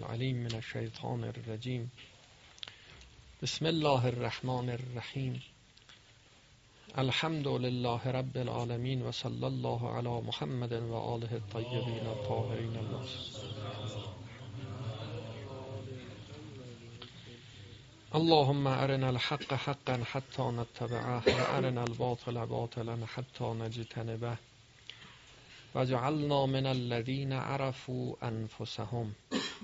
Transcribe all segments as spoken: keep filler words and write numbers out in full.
العلیم من الشیطان الرجیم. بسم الله الرحمن الرحیم. الحمد لله رب العالمین و صلی الله علی محمد و آله الطیبین الطاهرین المعصومین. اللهم ارنا الحق حقا حتى نتبعه و ارنا الباطل باطلا حتى نجتنبه وجعلنا من الذين عرفوا انفسهم.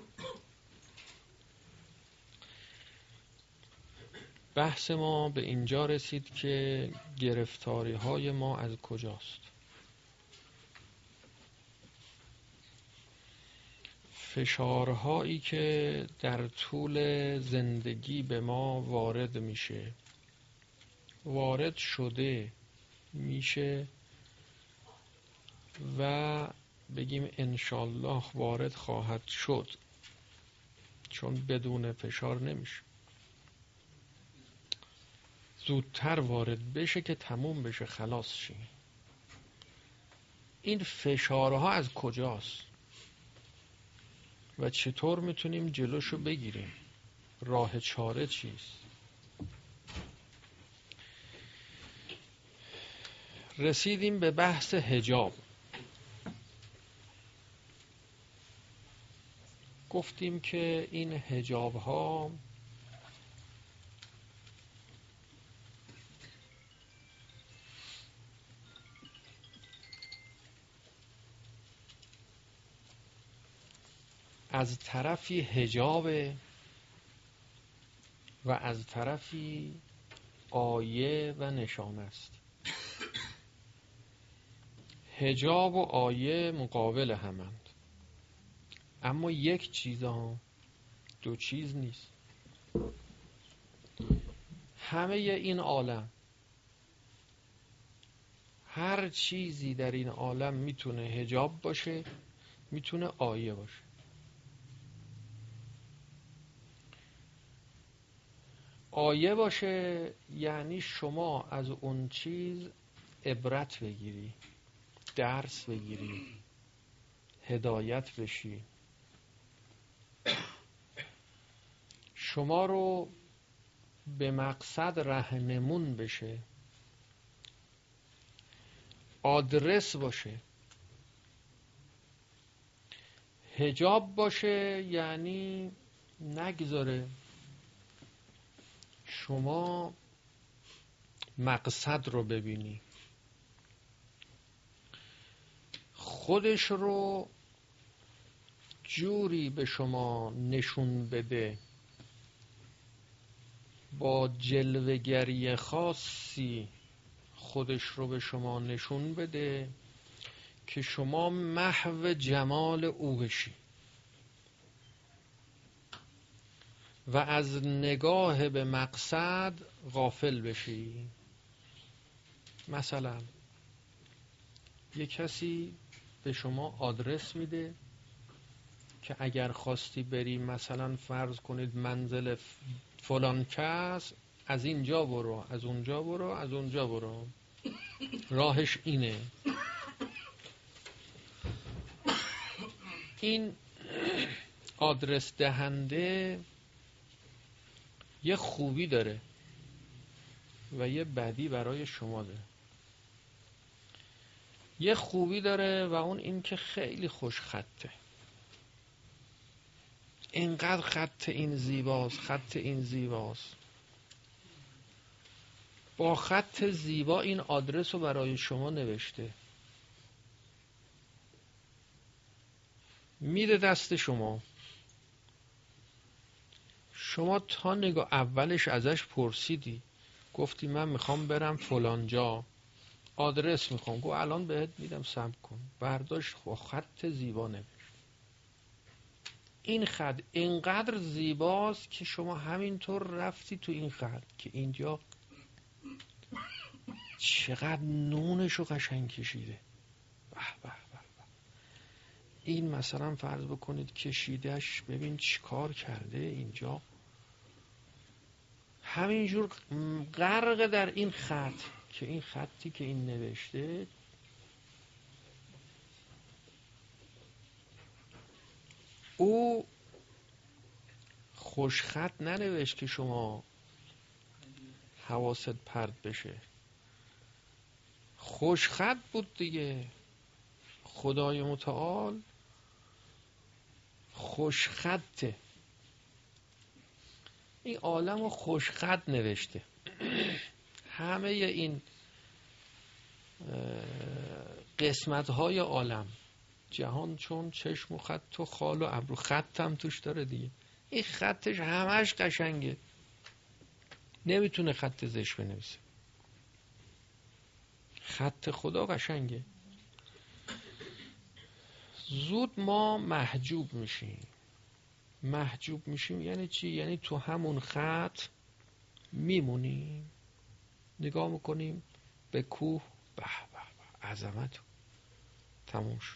بحث ما به اینجا رسید که گرفتاری های ما از کجاست. فشارهایی که در طول زندگی به ما وارد میشه، وارد شده میشه و بگیم انشالله وارد خواهد شد، چون بدون فشار نمیشه. زودتر وارد بشه که تموم بشه، خلاص شی. این فشارها از کجاست و چطور میتونیم جلوشو بگیریم؟ راه چاره چیست؟ رسیدیم به بحث حجاب. گفتیم که این حجاب ها از طرفی حجاب و از طرفی آیه و نشان است. حجاب و آیه مقابل همند، اما یک چیز ها، دو چیز نیست. همه این عالم، هر چیزی در این عالم میتونه حجاب باشه، میتونه آیه باشه. آیه باشه یعنی شما از اون چیز عبرت بگیری، درس بگیری، هدایت بشی، شما رو به مقصد راهنمون بشه، آدرس باشه. حجاب باشه یعنی نگذاره شما مقصد رو ببینی، خودش رو جوری به شما نشون بده، با جلوه‌گری خاصی خودش رو به شما نشون بده که شما محو جمال او بشی و از نگاه به مقصد غافل بشی. مثلا یک کسی به شما آدرس میده که اگر خواستی بری، مثلا فرض کنید منزل فلان کس، از اینجا برو، از اونجا برو، از اونجا برو، راهش اینه. این آدرس دهنده یه خوبی داره و یه بدی برای شما داره. یه خوبی داره و اون این که خیلی خوش خطه، اینقدر خط این زیباست، خط این زیباست. با خط زیبا این آدرس رو برای شما نوشته، میده دست شما. شما تا نگاه اولش ازش پرسیدی، گفتی من میخوام برم فلان جا، آدرس میخوام، گفت الان بهت میدم، صبر کن. برداشت با خط زیبا نوشت. این خط اینقدر زیباست که شما همینطور رفتی تو این خط که اینجا چقدر نونشو قشنگ کشیده. به به به به. این مثلا فرض بکنید کشیدش، ببین چی کار کرده اینجا. همینجور غرق در این خط که این خطی که این نوشته او خوشخط ننوشت که شما حواست پرت بشه. خوشخط بود دیگه. خدای متعال خوشخطه. این عالم رو خوشخط نوشته. همه این قسمت های عالم، جهان چون چشم و خط و خال و ابرو، خط هم توش داره دیگه. این خطش همش قشنگه، نمیتونه خط زشت بنویسه. خط خدا قشنگه. زود ما محجوب میشیم. محجوب میشیم یعنی چی؟ یعنی تو همون خط میمونیم، نگاه میکنیم به کوه، به به به عظمت، تموم شد.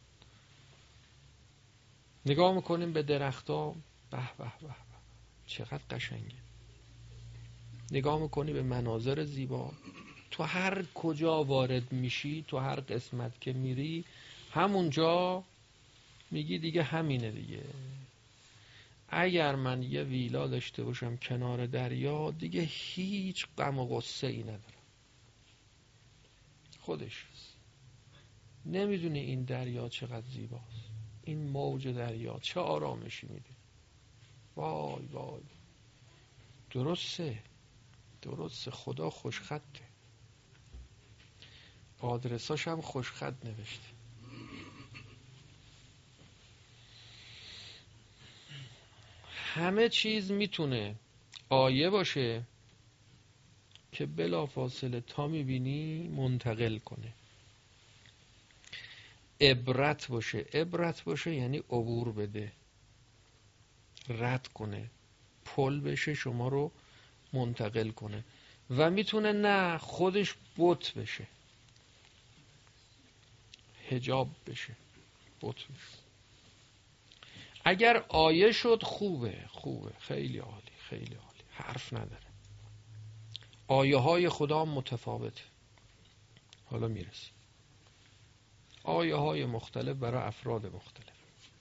نگاه میکنیم به درخت‌ها، به به به به چقدر قشنگه. نگاه میکنی به مناظر زیبا. تو هر کجا وارد میشی، تو هر قسمت که میری، همونجا میگی دیگه همینه دیگه. اگر من یه ویلا داشته باشم کنار دریا، دیگه هیچ غم و غصه ای ندارم. خودش نمیدونی این دریا چقدر زیباست، این موج دریا چه آرامشی میده. وای وای، درسته درسته، خدا خوشخطه. آدرساش هم خوشخط نوشته. همه چیز میتونه آیه باشه که بلافاصله تا میبینی منتقل کنه. عبرت باشه. عبرت باشه یعنی عبور بده، رد کنه، پل بشه شما رو منتقل کنه. و میتونه نه خودش بت بشه، حجاب بشه، بت بشه. اگر آیه شد خوبه، خوبه، خیلی عالی، خیلی عالی، حرف نداره. آیه های خدا متفاوته. حالا میرسیم. آیه های مختلف برای افراد مختلف.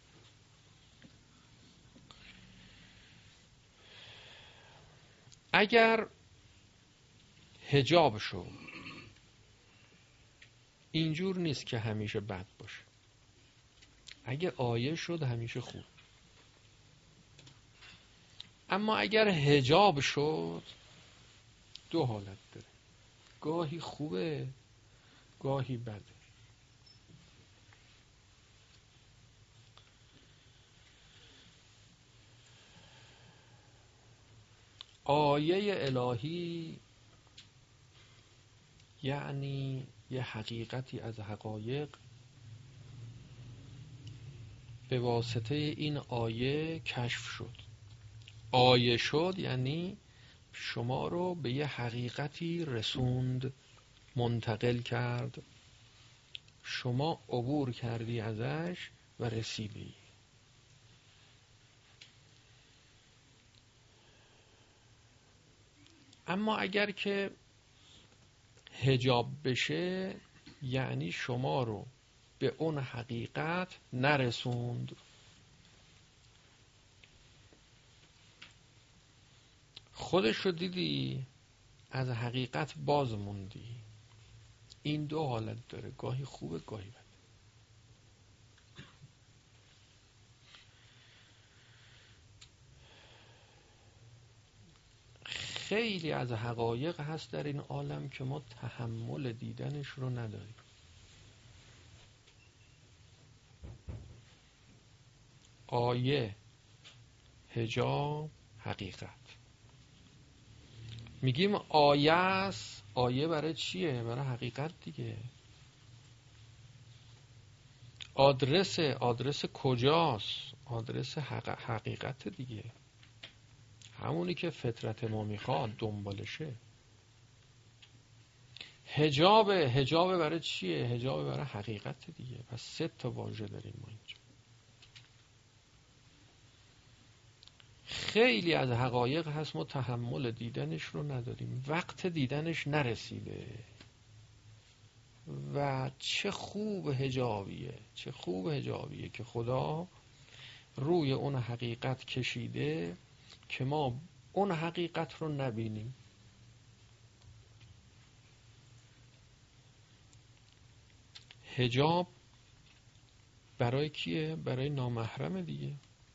اگر حجاب شد، اینجور نیست که همیشه بد باشه. اگه آیه شد همیشه خوب. اما اگر حجاب شد، دو حالت داره. گاهی خوبه، گاهی بده. آیه الهی یعنی یه حقیقتی از حقایق به واسطه این آیه کشف شد. آیه شد یعنی شما رو به یه حقیقتی رسوند، منتقل کرد، شما عبور کردی ازش و رسیدی. اما اگر که حجاب بشه یعنی شما رو به اون حقیقت نرسوند. خودش رو دیدی از حقیقت باز موندی. این دو حالت داره، گاهی خوبه گاهی بده. خیلی از حقایق هست در این عالم که ما تحمل دیدنش رو نداریم. آیه، حجاب، حقیقت. میگیم آیه است. آیه برای چیه؟ برای حقیقت دیگه. آدرس آدرس کجاست؟ آدرس حق... حقیقت دیگه، همونی که فطرت ما میخواد دنبالشه. حجاب حجاب برای چیه؟ حجاب برای حقیقت دیگه. پس سه تا واژه داریم ما اینجا. خیلی از حقایق هست ما تحمل دیدنش رو نداریم، وقت دیدنش نرسیده. و چه خوب حجابیه، چه خوب حجابیه که خدا روی اون حقیقت کشیده که ما اون حقیقت رو نبینیم. حجاب برای کیه؟ برای نامحرم دیگه.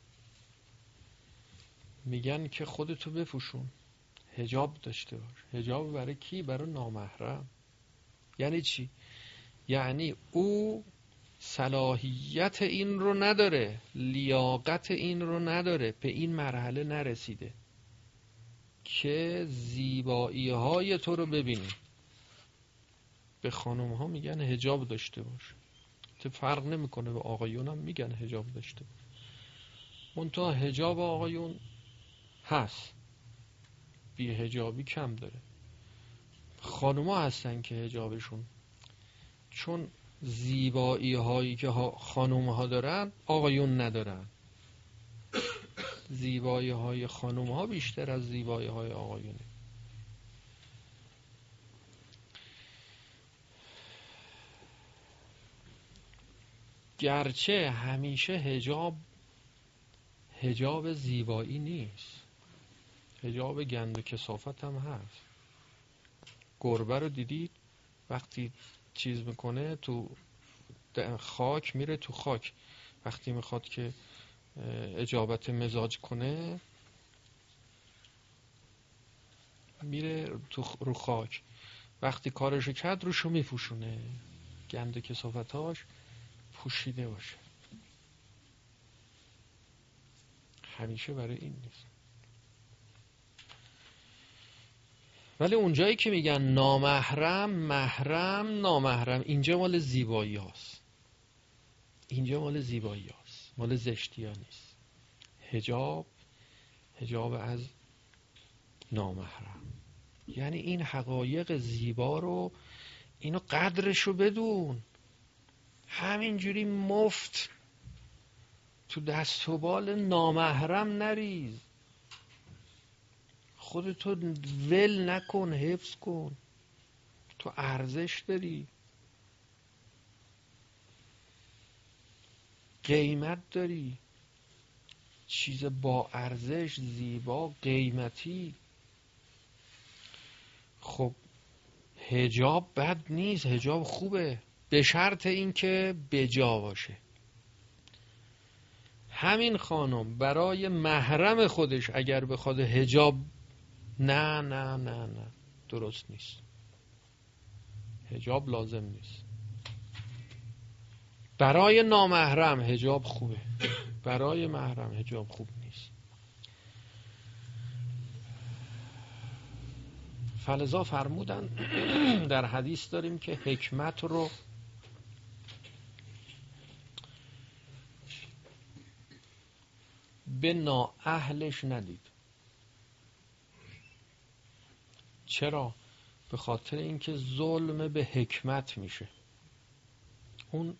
میگن که خودتو بپوشون، حجاب داشته باش. حجاب برای کی؟ برای نامحرم. یعنی چی؟ یعنی او صلاحیت این رو نداره، لیاقت این رو نداره، به این مرحله نرسیده که زیبایی های تو رو ببینی. به خانم ها میگن حجاب داشته باش، تو فرق نمیکنه، به آقایون هم میگن حجاب داشته باش. منتها حجاب آقایون هست، بی حجابی کم داره. خانم ها هستن که حجابشون، چون زیبایی هایی که خانم ها دارن آقایون ندارن. زیبایی های خانم ها بیشتر از زیبایی های آقایونه. گرچه همیشه حجاب حجاب زیبایی نیست، حجاب گند و کثافت هم هست. گربه رو دیدید وقتی چیز میکنه تو خاک میره تو خاک، وقتی میخواد که اجابت مزاج کنه میره تو رو خاک، وقتی کارشو کرد روشو میپوشونه، گند و کثافتاش پوشیده باشه. همیشه برای این نیست. ولی اونجایی که میگن نامحرم، محرم، نامحرم، اینجا مال زیبایی هاست، اینجا مال زیبایی هاست، مال زشتی ها نیست. حجاب حجاب از نامحرم، یعنی این حقایق زیبا رو، اینو قدرشو بدون. همینجوری مفت تو دست و بال نامحرم نریز، خودتو ول نکن، حفظ کن. تو ارزش داری، قیمت داری، چیز با ارزش، زیبا، قیمتی. خب حجاب بد نیست، حجاب خوبه، به شرط این که بجا باشه. همین خانم برای محرم خودش اگر بخواد حجاب، نه نه نه نه درست نیست، حجاب لازم نیست. برای نامحرم حجاب خوبه، برای محرم حجاب خوب نیست. فلذا فرمودن در حدیث داریم که حکمت رو به نااهلش ندید. چرا؟ به خاطر اینکه ظلم به حکمت میشه. اون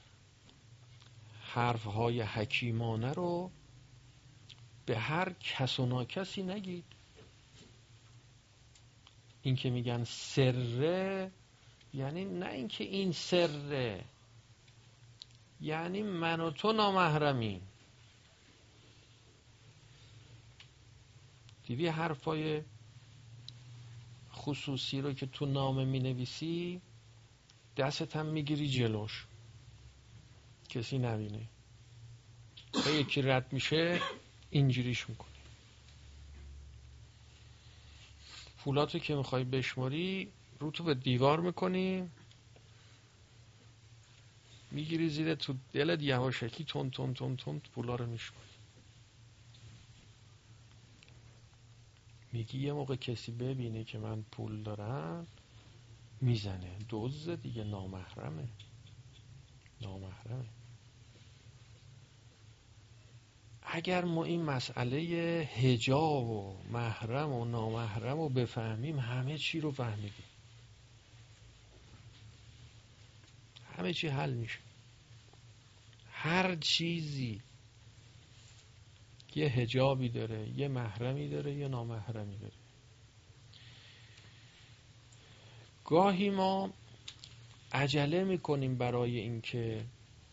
حرفهای حکیمانه رو به هر کس و ناکسی نگید. این که میگن سره، یعنی نه اینکه این سره، یعنی من و تو نامحرمیم. دیدی حرفای خصوصی رو که تو نامه می نویسی دستت هم میگیری جلوش، کسی نبینه، تا یکی رد میشه اینجوریش میکنی. پولاتو که میخوای بشماری رو تو به دیوار میکنی، میگیری زیر تو دلت، یواشکی تون تون تون تون پولا رو میشماری. میگی یه موقع کسی ببینه که من پول دارم میزنه، دزد دیگه، نامحرمه، نامحرمه. اگر ما این مسئله حجاب و محرم و نامحرم رو بفهمیم، همه چی رو فهمیدیم، همه چی حل میشه. هر چیزی یه حجابی داره، یه محرمی داره، یه نامحرمی داره. گاهی ما عجله میکنیم برای اینکه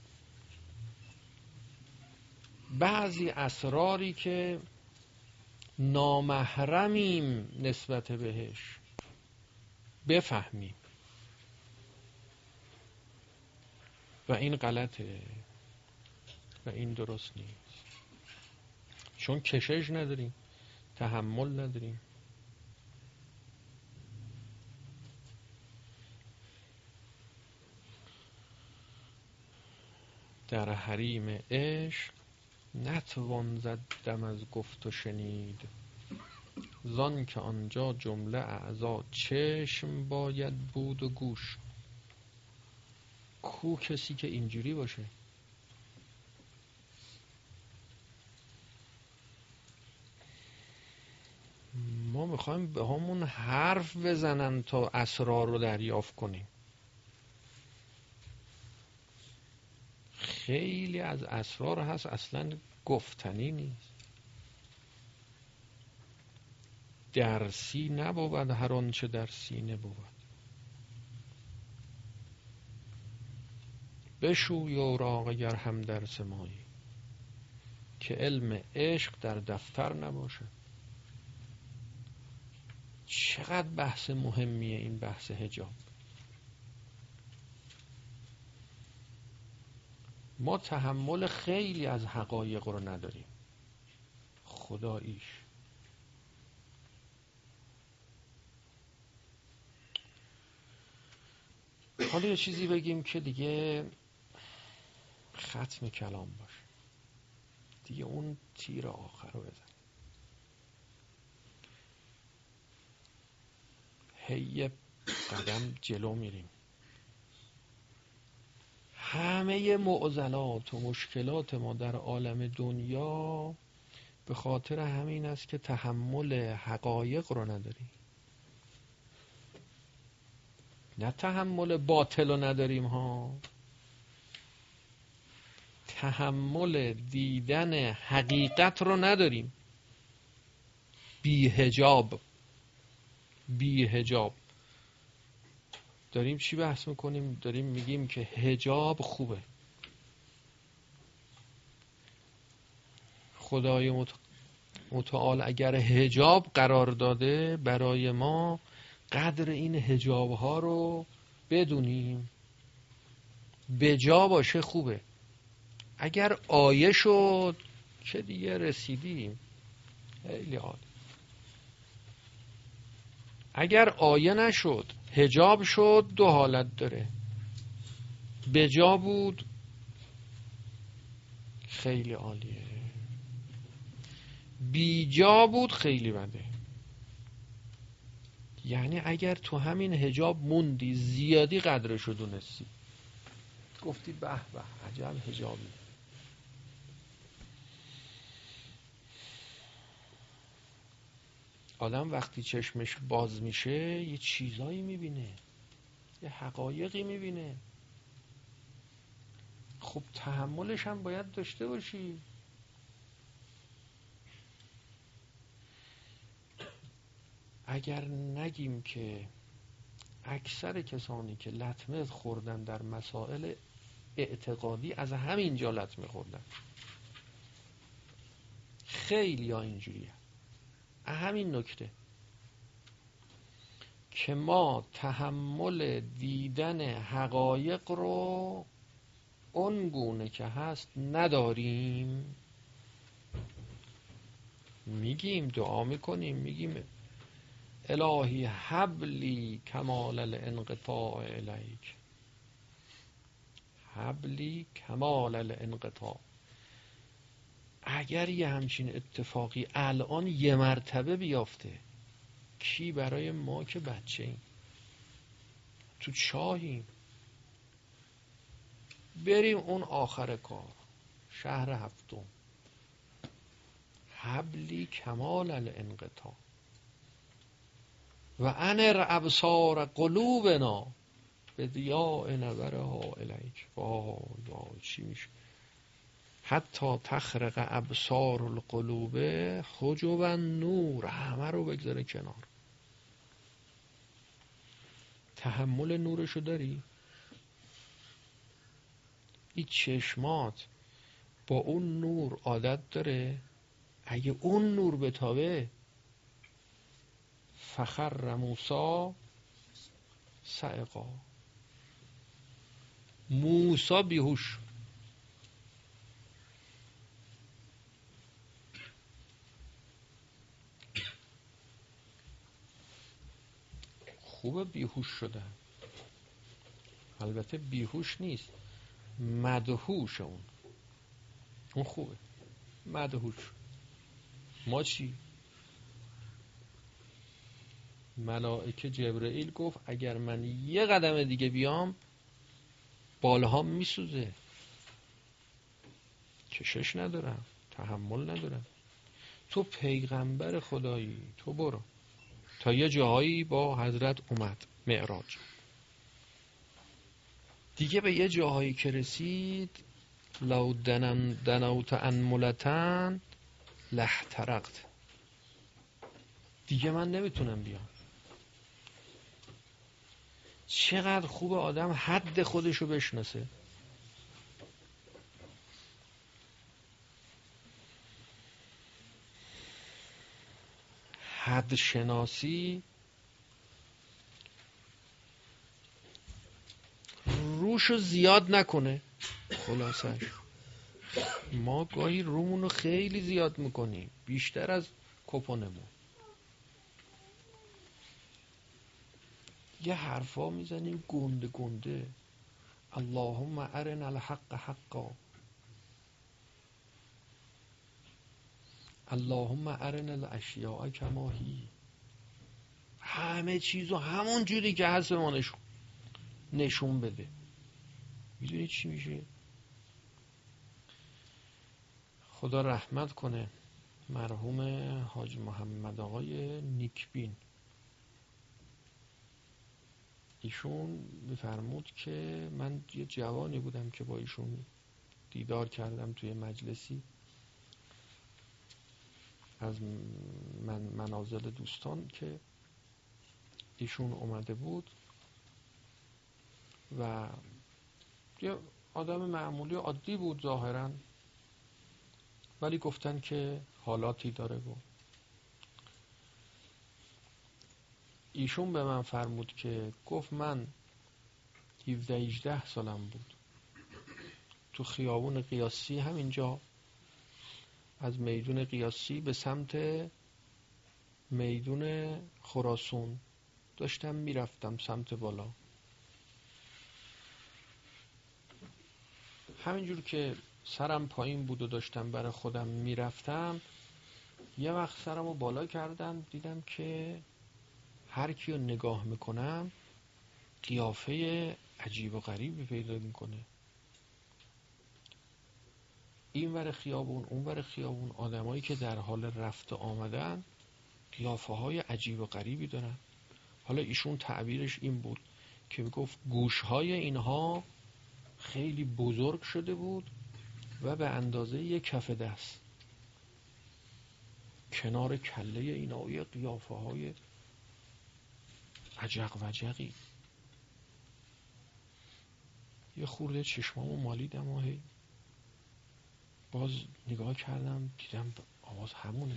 بعضی اسراری که نامحرمیم نسبت بهش، بفهمیم. و این غلطه و این درست نیست، چون کشش نداریم، تحمل نداریم. در حریم عشق نتوان زد دم از گفت و شنید، زان که آنجا جمله اعضا چشم باید بود و گوش. کو کسی که اینجوری باشه؟ ما میخوایم به همون حرف بزنن تا اسرار رو دریافت کنیم. خیلی از اسرار هست اصلا گفتنی نیست، درسی نبود هر آنچه در سینه بود. بشوی اوراق اگر هم درس مایی، که علم عشق در دفتر نباشه. چقدر بحث مهمیه این بحث حجاب. ما تحمل خیلی از حقایق رو نداریم خداییش. حالا یه چیزی بگیم که دیگه ختم کلام باشه، دیگه اون تیر آخر رو بزن. هی قدم جلو میریم. همه معضلات و مشکلات ما در عالم دنیا به خاطر همین است که تحمل حقایق رو نداریم. نه تحمل باطل رو نداریم ها، تحمل دیدن حقیقت رو نداریم. بی حجاب بی حجاب داریم چی بحث میکنیم؟ داریم میگیم که حجاب خوبه. خدای متعال اگر حجاب قرار داده برای ما، قدر این حجاب ها رو بدونیم، به جا باشه خوبه. اگر آیه شد که دیگه رسیدیم، خیلی عالی. اگر آیه نشد، حجاب شد، دو حالت داره. به جا بود، خیلی عالیه. بی جا بود، خیلی بده. یعنی اگر تو همین حجاب موندی، زیادی قدرشو دونستی، گفتی به به عجب حجابی. آدم وقتی چشمش باز میشه یه چیزایی میبینه، یه حقایقی میبینه. خب تحملش هم باید داشته باشی. اگر نگیم که اکثر کسانی که لطمه خوردن در مسائل اعتقادی از همین جا لطمه خوردن، خیلی ها اینجوریه. همین نکته که ما تحمل دیدن حقایق رو اون گونه که هست نداریم. میگیم دعا میکنیم، میگیم الهی حبلی کمال الانقطاع الیک، حبلی کمال الانقطاع. اگر یه همچین اتفاقی الان یه مرتبه بیافته، کی برای ما که بچه ایم، تو چاهیم، بریم اون آخر کار شهر هفتم، حبلی کمال الانقطاع و انر ابصار قلوبنا به ضیاء نظرها الیک. وای وای چی میشه؟ حتی تخرق ابصار القلوب حجبا نور، همه رو بگذاره کنار. تحمل نورشو داری؟ این چشمات با اون نور عادت داره اگه اون نور بتابه فخر موسی صعقا، موسی بیهوش. خوبه بیهوش شدن، البته بیهوش نیست، مدهوش. اون اون خوبه، مدهوش. ما چی؟ ملائکه جبرئیل گفت اگر من یه قدم دیگه بیام بالهام میسوزه، کشش ندارم، تحمل ندارم. تو پیغمبر خدایی، تو برو. تا یه جاهایی با حضرت اومد معراج، دیگه به یه جاهایی که رسید لو دنن دنوت انملتن لحترقت، دیگه من نمیتونم بیام. چقدر خوب آدم حد خودشو بشناسه. حد شناسی روشو زیاد نکنه. خلاصش ما گاهی رومونو خیلی زیاد میکنیم، بیشتر از کپونمون. یه حرفا میزنیم گنده گنده. اللهم ارنا الحق حقا، اللهم ارنا الاشیاء کما هی. همه چیزو همون جوری که هست ما نشون نشون بده. میدونی چی میشه؟ خدا رحمت کنه مرحوم حاج محمد آقای نیکبین. ایشون میفرمود که من یه جوانی بودم که با ایشون دیدار کردم توی مجلسی از من منازل دوستان که ایشون اومده بود و یه آدم معمولی عادی بود ظاهراً، ولی گفتن که حالاتی داره. بود ایشون به من فرمود که گفت من هفده هجده سالم بود، تو خیابون قیاسی همینجا از میدون قیاسی به سمت میدون خراسان داشتم میرفتم سمت بالا. همینجور که سرم پایین بود و داشتم برای خودم میرفتم، یه وقت سرم رو بالا کردم دیدم که هر کی رو نگاه میکنم قیافه عجیب و غریبی پیدا میکنه. این ور خیابون اون ور خیابون آدمایی که در حال رفت آمدن قیافه های عجیب و غریبی دارن. حالا ایشون تعبیرش این بود که گفت گوش های اینها خیلی بزرگ شده بود و به اندازه یک کف دست. کنار کله اینا یه قیافه های عجق و عجقی. یه خورده چشمامو مالیدم و هی باز نگاه کردم دیدم آواز همونه.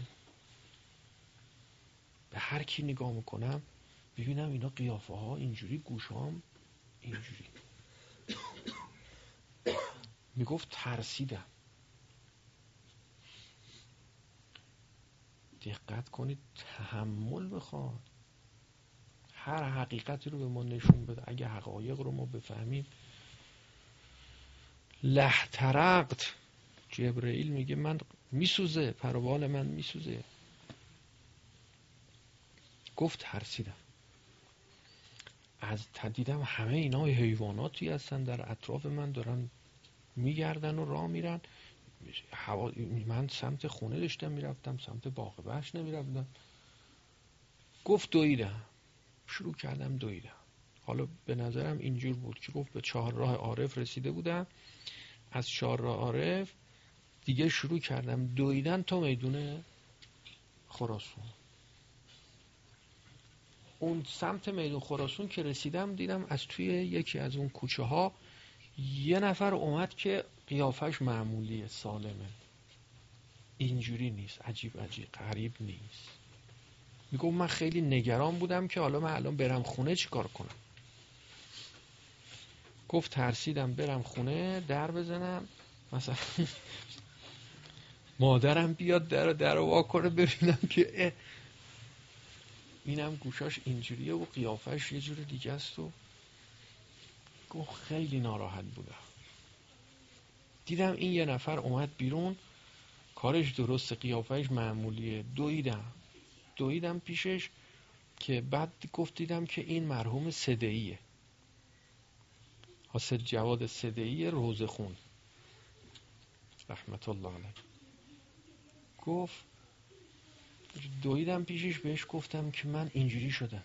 به هر کی نگاه میکنم ببینم اینا قیافه ها اینجوری، گوشام اینجوری. میگفت ترسیدم. دقت کنید، تحمل بخواد. هر حقیقتی رو به ما نشون بده. اگه حقایق رو ما بفهمیم. لحترقت، جبرئیل میگه من میسوزه، پروبال من میسوزه. گفت ترسیدم. از تدیدم همه اینا حیواناتی هستن در اطراف من، دارن میگردن و راه میرن. من سمت خونه داشتم میرفتم، سمت باغ وحش نمیرفتم. گفت دویدم، شروع کردم دویدم. حالا به نظرم اینجور بود که گفت به چهار راه عارف رسیده بودم، از چهار راه عارف دیگه شروع کردم دویدن تا میدون خراسان. اون سمت میدون خراسان که رسیدم دیدم از توی یکی از اون کوچه ها یه نفر اومد که قیافش معمولیه، سالمه. اینجوری نیست، عجیب عجیب غریب نیست. میگم من خیلی نگران بودم که حالا من الان برم خونه چی کار کنم. گفت ترسیدم برم خونه در بزنم مثلا مادرم بیاد در در وا کنه ببینم که اینم گوشاش اینجوریه و قیافش یه جور دیگه است. و گفت خیلی ناراحت بودم. دیدم این یه نفر اومد بیرون، کارش درست، قیافش معمولیه. دویدم دویدم پیشش که بعد گفت دیدم که این مرحوم صدعیه، حاسد جواد صدعی روزخون رحمت الله علیه. گفت دویدم پیشش بهش گفتم که من اینجوری شدم،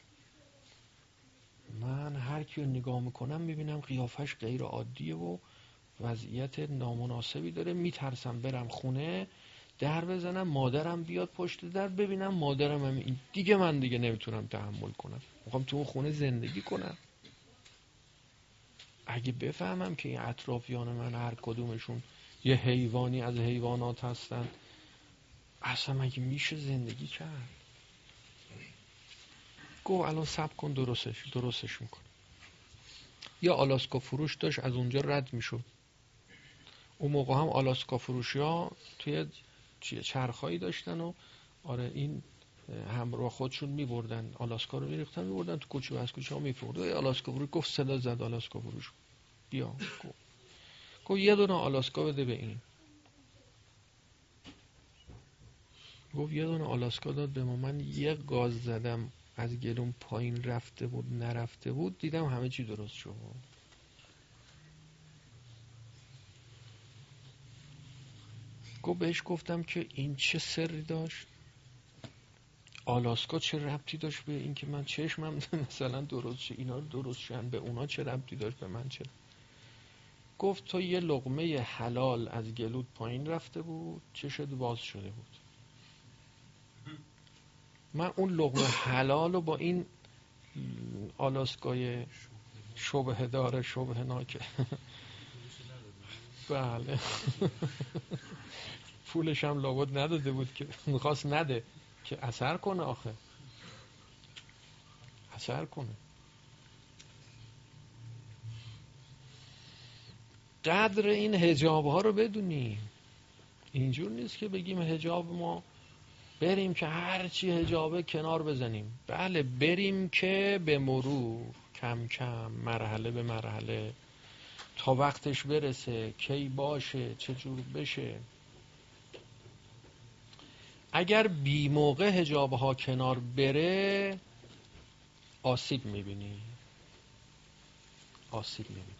من هر کیو نگاه میکنم میبینم قیافش غیر عادیه و وضعیت نامناسبی داره، میترسم برم خونه در بزنم مادرم بیاد پشت در ببینم مادرم هم این دیگه، من دیگه نمیتونم تحمل کنم، میخوام تو اون خونه زندگی کنم. اگه بفهمم که این اطرافیان من هر کدومشون یه حیوانی از حیوانات هستن، اصلا مگه میشه زندگی کرد؟ گفت الان صبر کن درستش درستش میکن. یا آلاسکا فروش داشت از اونجا رد میشد. اون موقع هم آلاسکا فروشی ها توی چرخایی داشتن و آره این همراه خودشون میبردن آلاسکا رو میریختن میبردن تو کوچه و از کوچه ها میفروختن. آلاسکا فروش گفت صدا زد آلاسکا فروش بیا، گفت گفت یه دونه آلاسکا بده به این. گفت یه دونه آلاسکا داد به ما، من یه گاز زدم از گلوم پایین رفته بود نرفته بود، دیدم همه چی درست شد. گفت بهش گفتم که این چه سری داشت، آلاسکا چه ربطی داشت به این که من چشمم مثلا درست شه، اینا درست شن، به اونا چه ربطی داشت به من چه. گفت تو یه لقمه حلال از گلوت پایین رفته بود چشت باز شده بود، من اون لقمه حلال رو با این آلاسکای شبه داره شبه ناکه بله پولش هم لابد نداده بود که میخواست نده که اثر کنه، آخه اثر کنه. قدر این حجاب ها رو بدونیم. اینجور نیست که بگیم حجاب ما بریم که هرچی حجابه کنار بزنیم. بله بریم که به مرور کم کم مرحله به مرحله تا وقتش برسه کی باشه چجور بشه. اگر بی موقع حجاب ها کنار بره آسیب میبینی آسیب میبینی.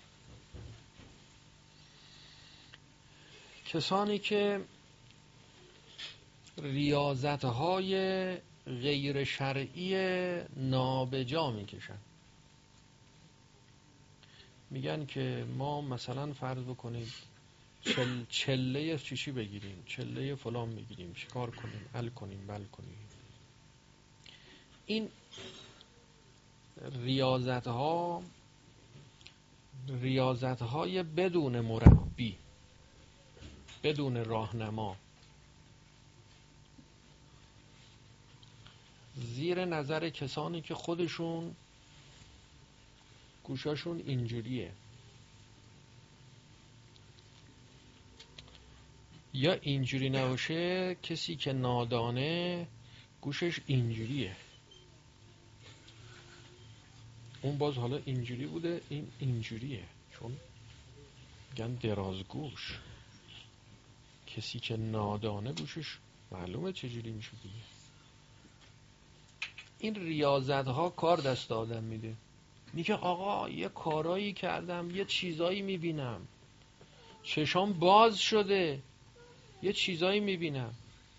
کسانی که ریاضتهای غیر شرعی نابجا میکشن، میگن که ما مثلا فرض بکنیم چل چله چیشی بگیریم، چله فلان بگیریم، چیکار کنیم، ال کنیم، بل کنیم. این ریاضتها ریاضتهای بدون مربی، بدون راهنما، زیر نظر کسانی که خودشون گوشاشون اینجوریه یا اینجوری نباشه، کسی که نادانه گوشش اینجوریه، اون باز حالا اینجوری بوده این اینجوریه، چون میگن درازگوش. کسی که نادانه گوشش معلومه چجوری میشه دیگه. این ریاضت ها کار دست آدم میده. میگه آقا یه کارایی کردم، یه چیزایی میبینم، چشام باز شده، یه چیزایی میبینم.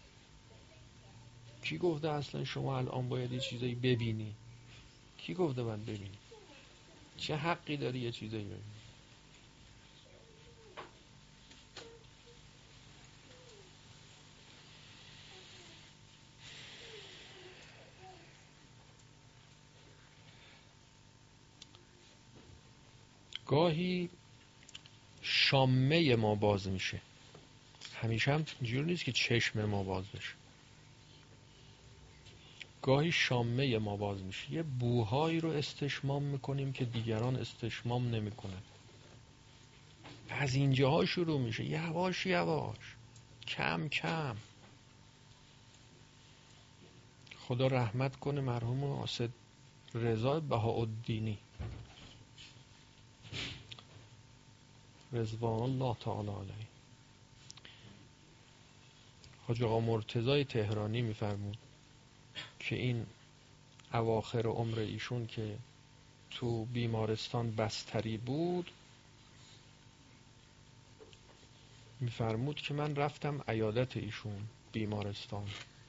کی گفته اصلا شما الان باید یه چیزایی ببینی؟ کی گفته باید ببینی؟ چه حقی داری یه چیزایی ببینی؟ گاهی شامه ما باز میشه، همیشه هم اینجور نیست که چشم ما باز بشه، گاهی شامه ما باز میشه، یه بوهایی رو استشمام میکنیم که دیگران استشمام نمیکنن. از اینجاها شروع میشه، یواش یواش، کم کم. خدا رحمت کنه مرحوم آسد رضا بهاءالدینی رضوان الله تعالی علیه. حاج آقا مرتضی تهرانی میفرمود که این اواخر عمر ایشون که تو بیمارستان بستری بود، میفرمود که من رفتم عیادت ایشون بیمارستان.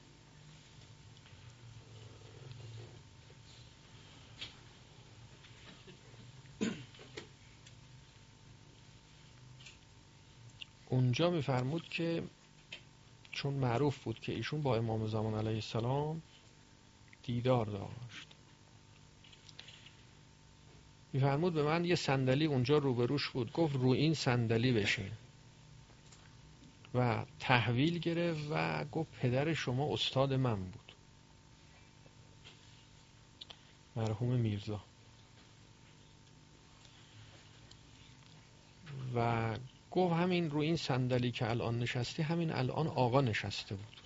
اونجا میفرمود که چون معروف بود که ایشون با امام زمان علیه السلام دیدار داشت، میفرمود به من یه صندلی اونجا روبروش بود، گفت رو این صندلی بشین و تحویل گرفت و گفت پدر شما استاد من بود، مرحوم میرزا، و گفت همین رو این صندلی که الان نشستی همین الان آقا نشسته بود.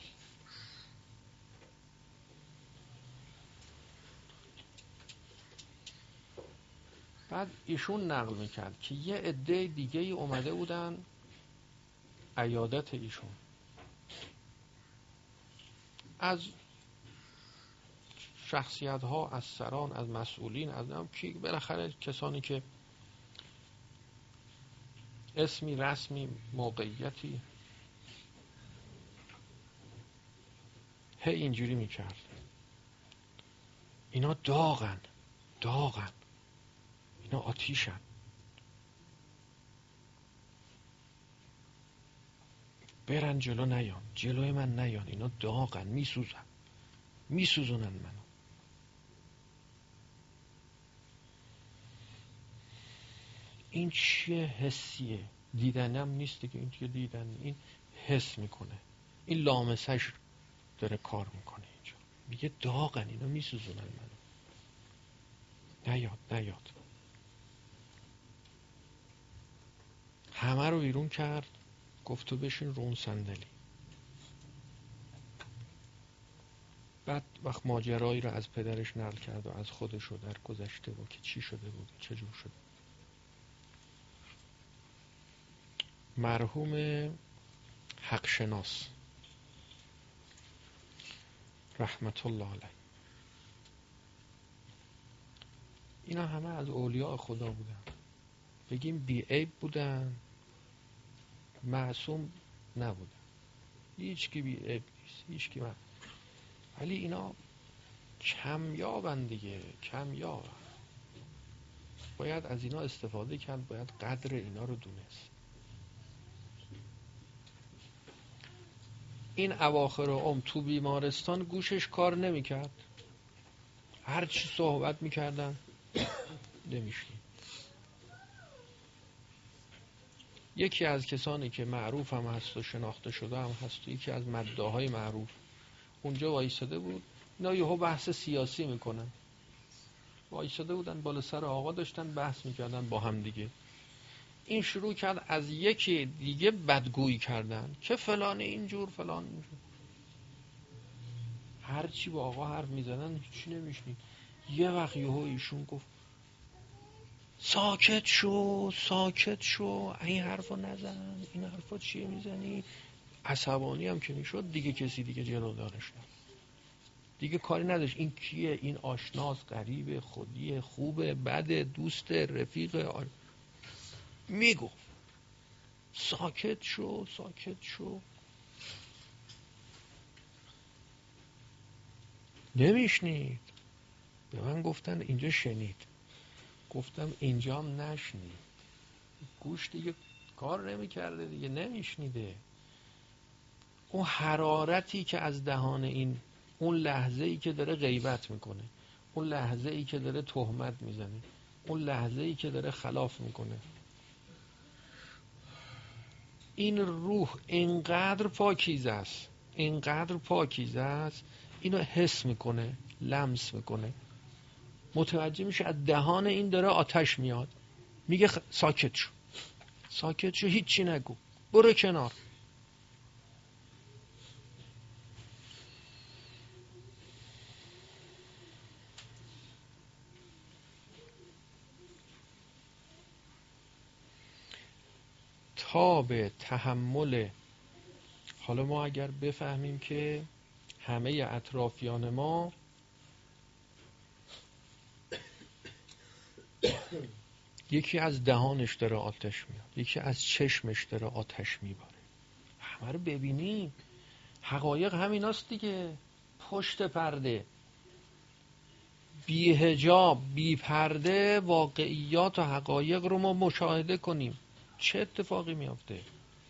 بعد ایشون نقل میکرد که یه عده دیگه ای اومده بودن عیادت ایشون، از شخصیت ها، از سران، از مسئولین، از نام کی، بالاخره کسانی که اسمی، رسمی، موقعیتی، هی اینجوری میکرد اینا داغن داغن اینا آتیشن، برن جلو نیان، جلوی من نیان، اینا داغن، میسوزن، میسوزونن منو. این چیه؟ حسیه، دیدنم نیست دیگه، این چیه دیدن، این حس میکنه، این لامسش داره کار میکنه اینجا، میگه داغن اینا، میسوزونن منو، نیاد نیاد. همه رو بیرون کرد، گفت تو بشین رو اون صندلی. بعد وقت ماجرایی رو از پدرش نقل کرد و از خودش رو در گذشته بود که چی شده بود، چه جور شده. مرحوم حق شناس رحمت الله علیه، اینا همه از اولیاء خدا بودن، بگیم بی عیب بودن، معصوم نبودن، هیچ کی بی عیب نیست، هیچ کی من، ولی اینا کمیابن دیگه، کمیابن، باید از اینا استفاده کرد، باید قدر اینا رو دونست. این اواخر عمر تو بیمارستان گوشش کار نمیکرد، هر چی صحبت میکردن نمیشنید. یکی از کسانی که معروف هم هست و شناخته شده هم هست، یکی از مداهای معروف اونجا وایساده بود، اینا یهو بحث سیاسی میکنن، وایساده بودن بالا سر آقا داشتن بحث میکردن با هم دیگه، این شروع کرد از یکی دیگه بدگویی کردن که فلان اینجور فلان اینجور، هر چی با آقا حرف میزدن هیچی نمیشنید. یه وقت یهو ایشون گفت ساکت شو ساکت شو، این حرفا نزن، این حرفا چیه میزنی. عصبانی هم که میشد دیگه کسی دیگه جلو دارش نه، دیگه کاری نداشت این کیه، این آشناس، غریبه، خودیه، خوبه، بده، دوست، رفیق، آر... میگفت ساکت شو ساکت شو، نمیشنید. به من گفتن اینجا شنید، گفتم اینجا هم نشنید، گوش دیگه کار نمیکرده دیگه، نمیشنیده. اون حرارتی که از دهان این، اون لحظه ای که داره غیبت میکنه، اون لحظه ای که داره تهمت میزنه، اون لحظه ای که داره خلاف میکنه، این روح اینقدر پاکیزه است، اینقدر پاکیزه است، اینو حس میکنه، لمس میکنه، متوجه میشه از دهان این داره آتش میاد، میگه خ... ساکت شو، ساکت شو، هیچی نگو، برو کنار. تاب تحمل. حالا ما اگر بفهمیم که همه اطرافیان ما یکی از دهانش داره آتش میاد، یکی از چشمش داره آتش میباره، همه رو ببینیم. حقایق همیناست دیگه. پشت پرده، بی حجاب، بی پرده، واقعیات و حقایق رو ما مشاهده کنیم. چه اتفاقی میافته؟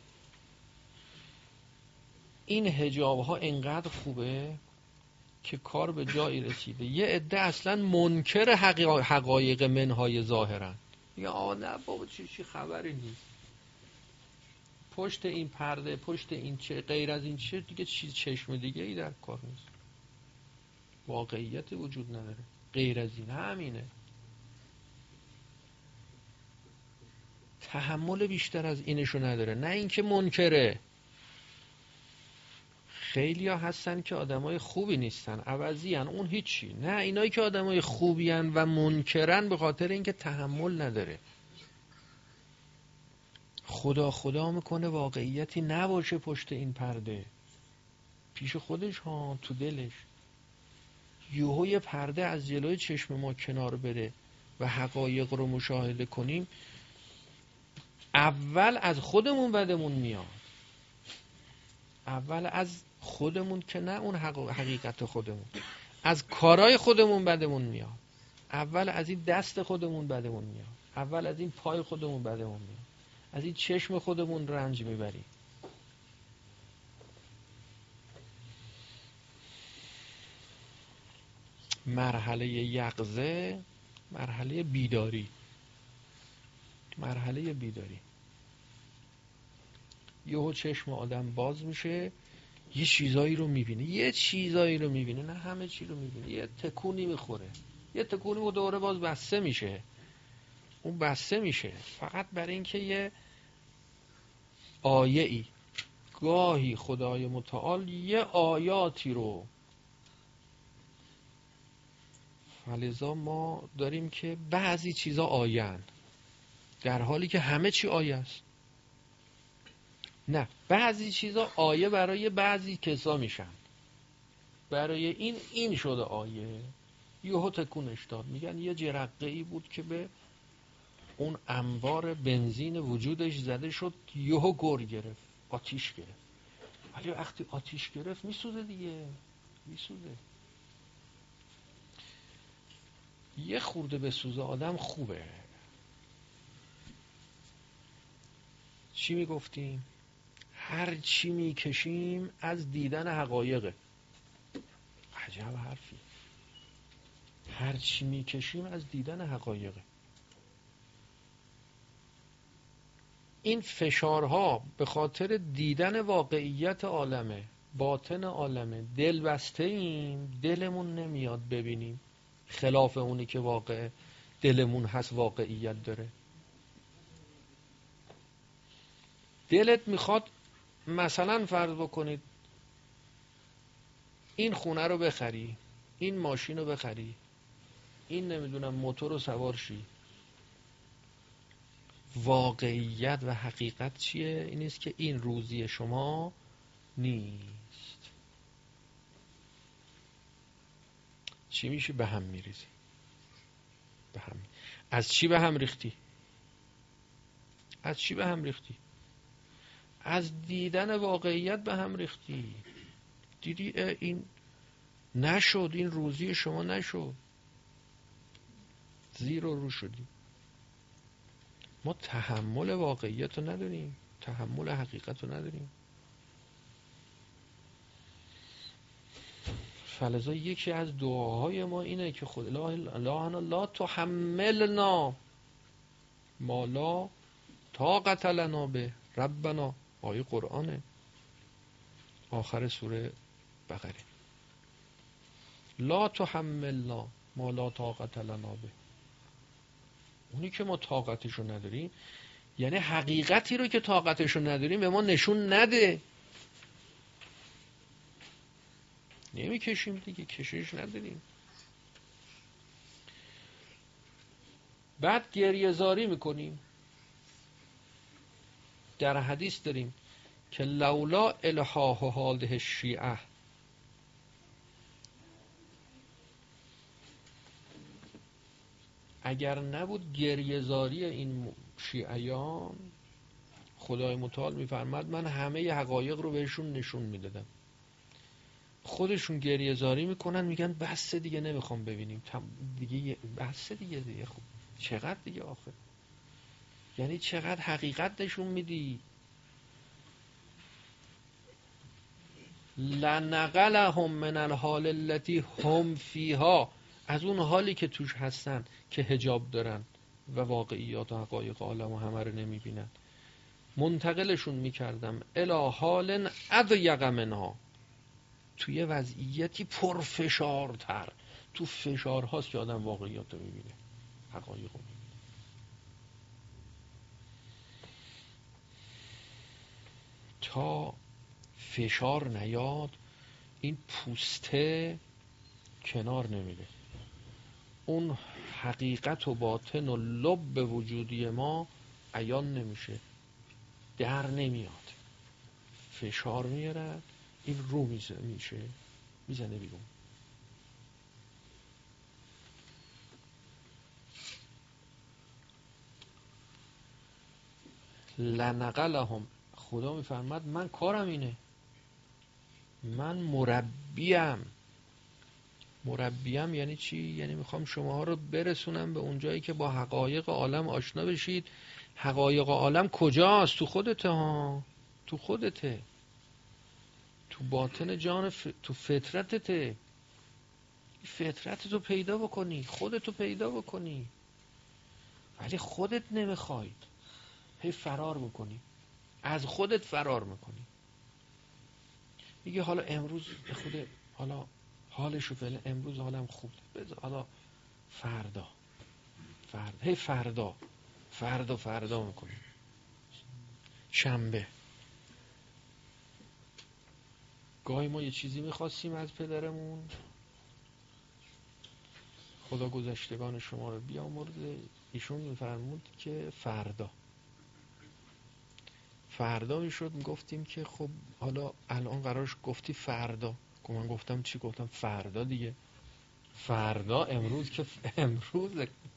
این حجاب ها انقدر خوبه که کار به جایی رسیده یه عده اصلا منکر حقایق منهای ظاهرن، میگه آه نه بابا چی چی خبری نیست، پشت این پرده، پشت این چه، غیر از این چه دیگه چیز چشم دیگه ای در کار نیست، واقعیت وجود نداره، غیر از این همینه. تحمل بیشتر از اینشو نداره. نه اینکه منکره، خیلی ها هستن که آدمای خوبی نیستن، عوضی هن، اون هیچی. نه، اینایی که آدمای خوبی هن و منکرن به خاطر اینکه تحمل نداره، خدا خدا میکنه واقعیتی نباشه پشت این پرده، پیش خودش ها، تو دلش. یهو یه پرده از جلوی چشم ما کنار بره و حقایق رو مشاهده کنیم، اول از خودمون بدمون میاد، اول از خودمون، که نه اون حقیقت خودمون، از کارای خودمون بدمون میاد، اول از این دست خودمون بدمون میاد، اول از این پای خودمون بدمون میاد، از این چشم خودمون رنج میبریم. مرحله یقظه، مرحله بیداری، مرحله بیداری. یهو چشم آدم باز میشه، یه چیزایی رو میبینه، یه چیزایی رو میبینه، نه همه چی رو میبینه، یه تکونی میخوره، یه تکونی و دوره باز بسته میشه، اون بسته میشه فقط برای اینکه یه آیه ای، گاهی خدای متعال یه آیاتی رو، فلذا ما داریم که بعضی چیزا آیه‌اند در حالی که همه چی آیه است. نه، بعضی چیزا آیه برای بعضی کسا میشن، برای این این شده آیه، یهو تکونش داد، میگن یه جرقه ای بود که به اون انبار بنزین وجودش زده شد، یهو گر گرفت، آتیش گرفت. ولی وقتی آتیش گرفت میسوزه دیگه، میسوزه. یه خورده به سوزه آدم خوبه. چی میگفتیم؟ هر چی میکشیم از دیدن حقایقه. عجب حرفی. هر چی میکشیم از دیدن حقایقه. این فشارها به خاطر دیدن واقعیت عالمه، باطن عالمه. دل بسته ایم، دلمون نمیاد ببینیم خلاف اونی که واقع دلمون هست واقعیت داره. دلت میخواد مثلا فرض بکنید این خونه رو بخری، این ماشین رو بخری، این نمیدونم موتور رو سوار شی. واقعیت و حقیقت چیه؟ این است که این روزی شما نیست. چی میشه؟ به هم میریزی. به هم. از چی به هم ریختی؟ از چی به هم ریختی؟ از دیدن واقعیت به هم ریختی. دیدی این نشد، این روزی شما نشد، زیر و رو شدی. ما تحمل واقعیت رو نداریم، تحمل حقیقت رو نداریم. فلذا یکی از دعاهای ما اینه که خود لا لا لا تحملنا ما لا طاقت لنا به ربنا آیه قرآنه، آخر سوره بقره. لا تحملنا ما لا طاقت لنا به. اونی که ما طاقتشو نداریم، یعنی حقیقتی رو که طاقتشو نداریم به ما نشون نده. نمیکشیم دیگه، کشش نداریم. بعد گریه زاری میکنیم. در حدیث داریم که لولا الحاح هذه الشیعه، اگر نبود گریه زاری این شیعیان، خدای متعال میفرماد من همه حقایق رو بهشون نشون میدادم. خودشون گریه زاری میکنن، میگن بس دیگه نمیخوام ببینیم دیگه، بس دیگه دیگه. خب چقدر دیگه آخه؟ یعنی چقدر حقیقت نشون میدی؟ لنقلهم من الحال التي هم فیها، از اون حالی که توش هستن که حجاب دارن و واقعیات و حقایق عالم و همه رو نمیبینن، منتقلشون میکردم الی حال اضیق منها، توی وضعیتی پرفشارتر. تو فشار هاست که آدم واقعیات رو میبینه، حقایق رو میبینه. تا فشار نیاد این پوسته کنار نمیره، اون حقیقت و باطن و لب وجودی ما عیان نمیشه، در نمیاد. فشار میاره، این رو میشه، میزنه بیرون. لنقلهم، خدا میفرماد من کارم اینه، من مربیم. مربیم یعنی چی؟ یعنی میخوام شماها رو برسونم به اون جایی که با حقایق عالم آشنا بشید. حقایق عالم کجاست؟ تو خودته ها، تو خودته، تو باطن جان ف... تو فطرتته. فطرتتو پیدا بکنی، خودتو پیدا بکنی، ولی خودت نمیخوای، هی فرار میکنی، از خودت فرار میکنی. میگه حالا امروز خود حالا حالشو فعلا امروز حالم خوب، بذار حالا فردا فردا هی فردا فردا فردا میکنی. شنبه گاهی ما یه چیزی میخواستیم از پدرمون، خدا گذشتگان شما رو بیامرزه، ایشون میفرمود که فردا فردا میشد، میگفتیم که خب حالا الان قرارش گفتی فردا، من گفتم چی؟ گفتم فردا دیگه، فردا امروز که امروز.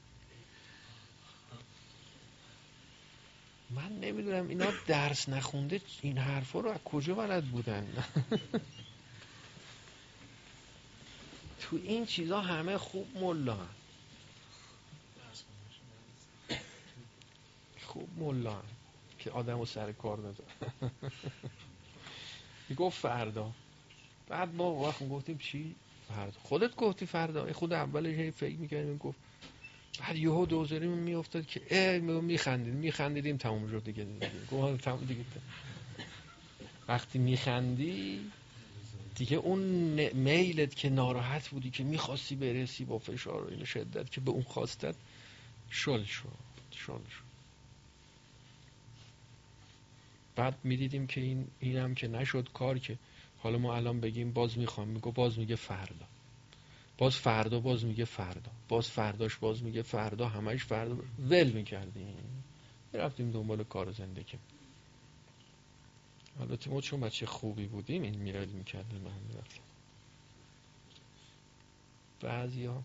من نمیدونم اینا درس نخونده این حرفا رو از کجا بلد بودن. تو این چیزا همه خوب ملا هن. خوب ملا هن که آدم رو سر کار نذار. میگفت فردا، بعد ما وقت گفتیم چی؟ فردا. خودت گفتی فردا. خود اولش فکر میکردیم گفت، بعد یهو دوزاریم میافتاد که اه میخندید میخندیدیم تموم شد دیگه. گفتم تموم دیگه. وقتی میخندی دیگه اون میلت که ناراحت بودی که میخواستی برسی با فشار و این شدت که به اون خواستت، شل شد شل شد. بعد میدیدیم که این اینم که نشد کار، که حالا ما الان بگیم باز میخوام، میگه باز میگه فردا، باز فردا باز میگه فردا، باز فرداش باز میگه فردا، همش فردا. ول میکردیم، میرفتیم دنبال کار زندگی. حالا ما چون بچه خوبی بودیم این میرل میکردیم. من میرفتیم. بعضی ها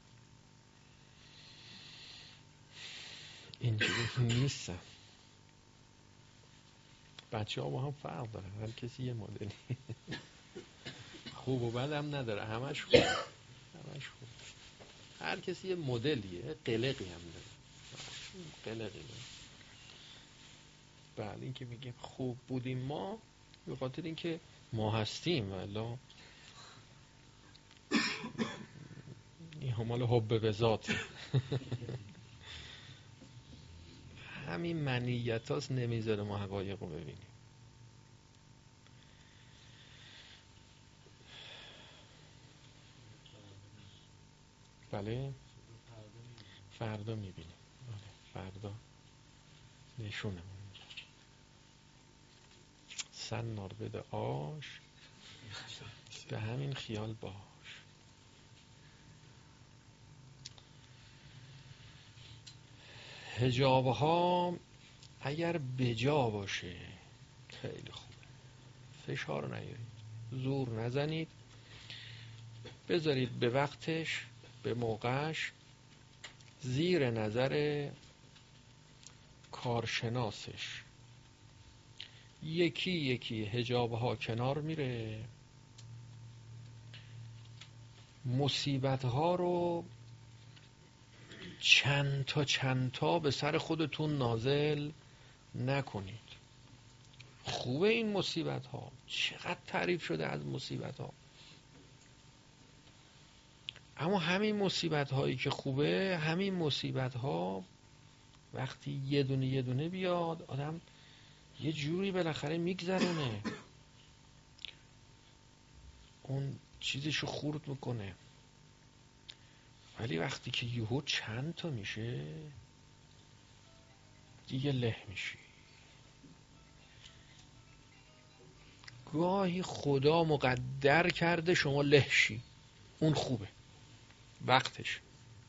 اینجوری نیستن. بچه ها با هم فرق دارن، هر کسی یه مدلی. خوب و بد هم نداره، همش خوب، همش خوب. هر کسی یه مدلیه، قلقی هم داره، قلقی داره. بعد این که میگیم خوب بودیم ما، به خاطر این که ما هستیم، ولی این همال حب به ذاته. همین منیت هاست نمیذاره ما حقایق رو ببینیم. بله فردا میبینیم. فردا نشونه سن نار بده آش، به همین خیال باش. حجاب ها اگر بجا باشه خیلی خوبه، فشار نیارید، زور نزنید، بذارید به وقتش به موقعش، زیر نظر کارشناسش یکی یکی حجاب ها کنار میره، مصیبت ها رو چند تا چند تا به سر خودتون نازل نکنید. خوبه این مصیبت ها، چقدر تعریف شده از مصیبت ها، اما همین مصیبت هایی که خوبه، همین مصیبت ها وقتی یه دونه یه دونه بیاد آدم یه جوری بالاخره میگذرونه، اون چیزشو خورد میکنه. ولی وقتی که یهو چند تا میشه دیگه له میشی. گاهی خدا مقدر کرده شما له شی، اون خوبه، وقتش.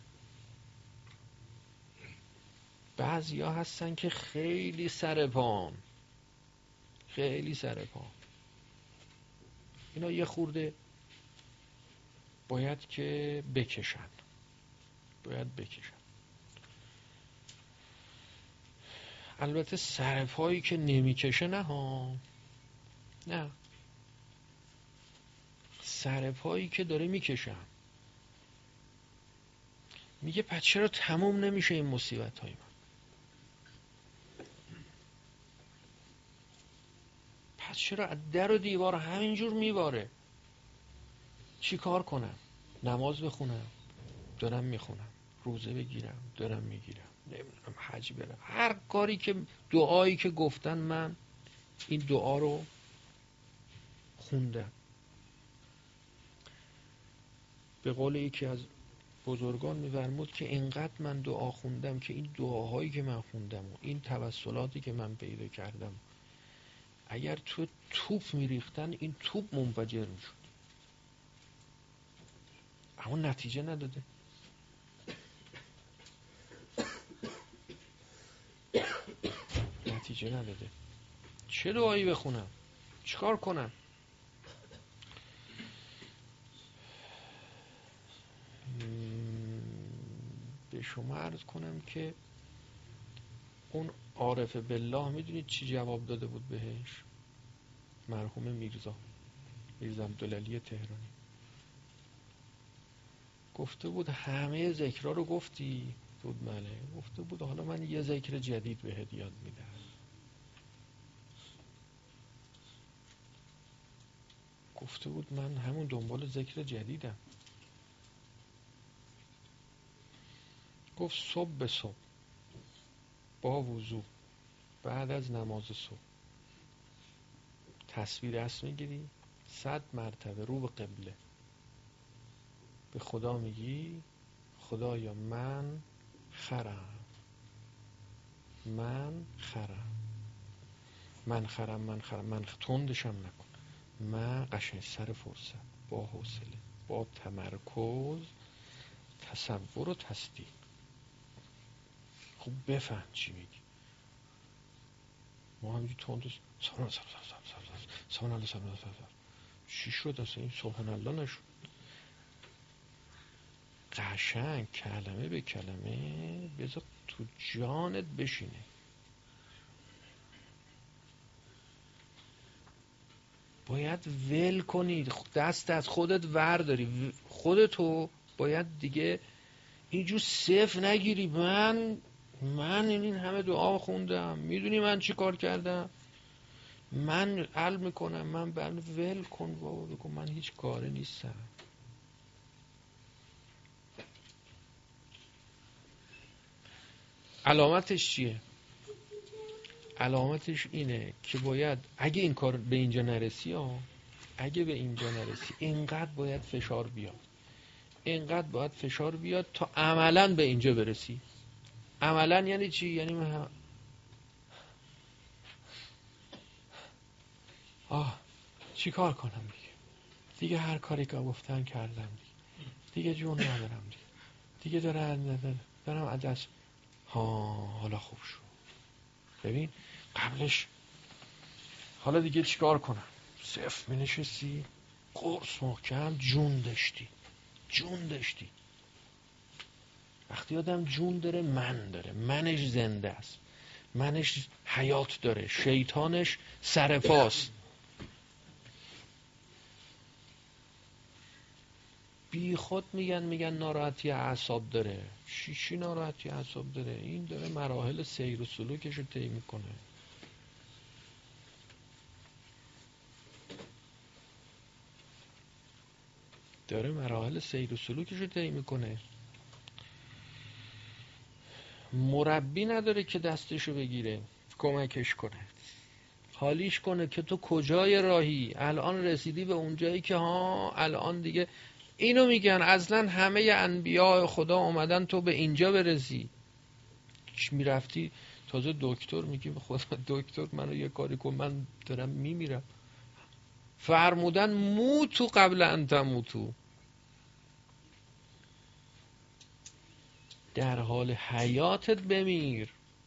بعضی ها هستن که خیلی سر پام، خیلی سر پام، اینا یه خورده باید که بکشن، باید بکشن. البته سرپایی که نمیکشه نه ها، نه، سرپایی که داره میکشن میگه پس چرا تموم نمیشه این مصیبت های من؟ پس چرا در و دیوار همینجور میباره؟ چی کار کنم؟ نماز بخونم، دارم میخونم، روزه بگیرم، دارم میگیرم، نمیدونم حج برم، هر کاری که دعایی که گفتن من این دعا رو خوندم. به قول یکی از بزرگان می‌فرمود که اینقدر من دعا خوندم که این دعاهایی که من خوندم و این توسلاتی که من پیدا کردم اگر تو توپ میریختن این توپ منفجر میشد، اما نتیجه نداده. نتیجه نداده. چه دعایی بخونم؟ چیکار کنم؟ به شما عرض کنم که اون عارف بالله میدونید چی جواب داده بود بهش؟ مرحوم میرزا میرزا عبدالعلی تهرانی گفته بود همه ذکرها رو گفتی؟ بود بله. گفته بود حالا من یه ذکر جدید بهت یاد میدم. گفته بود من همون دنبال ذکر جدیدم. گفت صبح به صبح با وضو بعد از نماز صبح تصویر دست میگیری، صد مرتبه رو به قبله به خدا میگی خدایا من خرم، من خرم، من خرم، من خرم، من تندشم نکن، من قشنگ سر فرصت با حوصله با تمرکز تصور و تصدیق. خوب بفهم چی میگی. ما همینجور تندش سبحان الله سبحان الله سبحان الله چی شد اصلا این سبحان الله نشد. قشنگ کلمه به کلمه بذار تو جانت بشینه. باید ول کنید، دست از خودت ورداری، خودتو باید دیگه اینجور صفر نگیری. من من این همه دعا خوندم، میدونی من چی کار کردم، من حل میکنم، من بل ول کن بابا، بگو من هیچ کاره نیستم. علامتش چیه؟ علامتش اینه که باید اگه این کار به اینجا نرسی ها، اگه به اینجا نرسی اینقدر باید فشار بیاد، اینقدر باید فشار بیاد تا عملاً به اینجا برسی. عملاً یعنی چی؟ یعنی من آه چی کار کنم دیگه؟ دیگه هر کاری که گفتن کردم دیگه. دیگه جون ندارم دیگه. دیگه دارم دارم از دست. ها حالا خوب شد. ببین قبلش حالا دیگه چیکار کنم؟ صفر می نشستی قرص محکم جون داشتی جون داشتی. وقتی آدم جون داره من داره، منش زنده است، منش حیات داره، شیطانش سرپاست. بی خود میگن میگن ناراحتی اعصاب داره. چی چی ناراحتی اعصاب داره؟ این داره مراحل سیر و سلوکش رو طی میکنه. داره مراحل سیر و سلوکش رو طی میکنه. مربی نداره که دستشو بگیره کمکش کنه، حالیش کنه که تو کجای راهی، الان رسیدی به اونجایی که ها الان دیگه. اینو میگن اصلا همه انبیاء خدا اومدن تو به اینجا برسی. میرفتی تازه دکتر میگی به خدا دکتر منو یه کاری کن من دارم میمیرم. فرمودن موتو قبل ان تموتو، در حال حیاتت بمیر.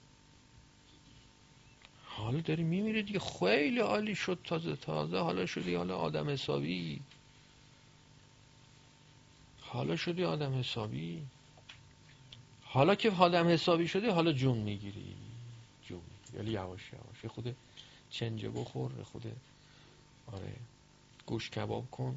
حالا داری میمیری دیگه، خیلی عالی شد، تازه تازه حالا شدی حالا آدم حسابی، حالا شدی آدم حسابی. حالا که آدم حسابی شدی حالا جون میگیری، جون میگیری یواش یواش. خود چنجه بخور، خود آره گوش کباب کن،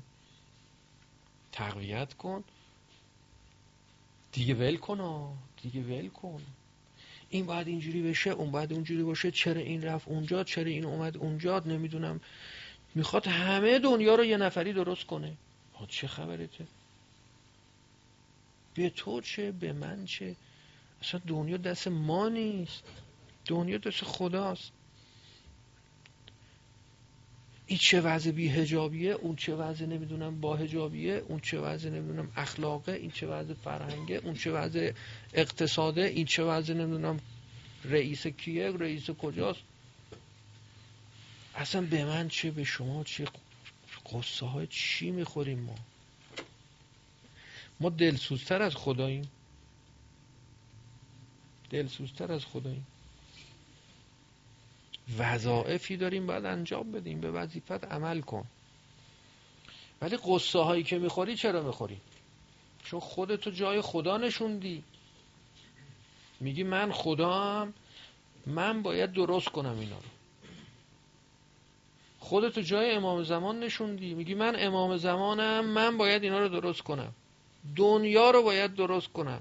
تقویت کن دیگه، ول کن ها دیگه ول کن. این باید اینجوری بشه، اون باید اونجوری باشه، چرا این رفت اونجا، چرا این اومد اونجا، نمیدونم. میخواد همه دنیا رو یه نفری درست کنه. ها چه خبرته؟ به تو چه؟ به من چه؟ اصلا دنیا دست ما نیست، دنیا دست خداست. این چه وضع بی حجابیه، اون چه وضع نمیدونم با حجابیه، اون چه وضع نمیدونم اخلاقه، این چه وضع فرهنگه، اون چه وضع اقتصاده، این چه وضع نمیدونم رئیس کیه، رئیس کجاست. اصلا به من چه، به شما چه، قصه های چی میخوریم ما؟ ما دلسوزتر از خداییم، دلسوزتر از خداییم. وظایفی داریم باید انجام بدیم، به وظیفت عمل کن. ولی قصه هایی که میخوری چرا میخوری؟ چون خودتو جای خدا نشوندی. میگی من خدام، من باید درست کنم اینا رو. خودتو جای امام زمان نشوندی، میگی من امام زمانم، من باید اینا رو درست کنم، دنیا رو باید درست کنم.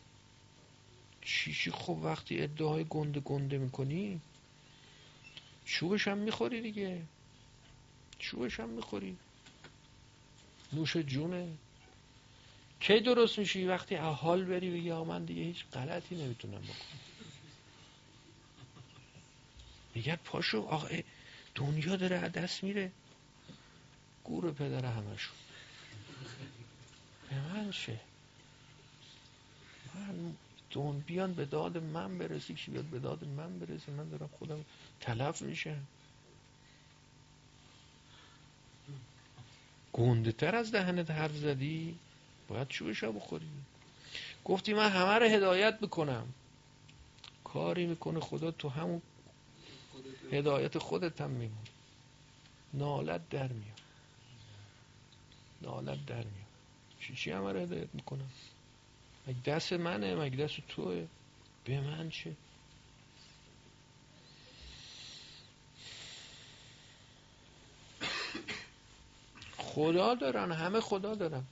چی چی؟ خب وقتی ادعای گنده گنده میکنی چوبش هم میخوری دیگه، چوبش هم میخوری، نوش جونه. کی درست میشی؟ وقتی احال بری بگی آ من دیگه هیچ غلطی نمیتونم بکنم. میگن پاشو آقا دنیا داره از دست میره. گور پدر همشون، به من چه؟ من دون بیان به داد من برسی، کی بیاد به داد من برسی؟ من دارم خودم تلف میشم. گنده تر از دهنت حرف زدی باید چوبشو بخوری. گفتی من همه رو هدایت بکنم، کاری میکنه خدا تو همون هدایت خودت هم میمون. نالت در میاد، نالت در میاد. چی چی همه رو هدایت میکنم؟ مگه دست منه؟ مگه دست توه؟ به من چه؟ خدا دارن، همه خدا دارن.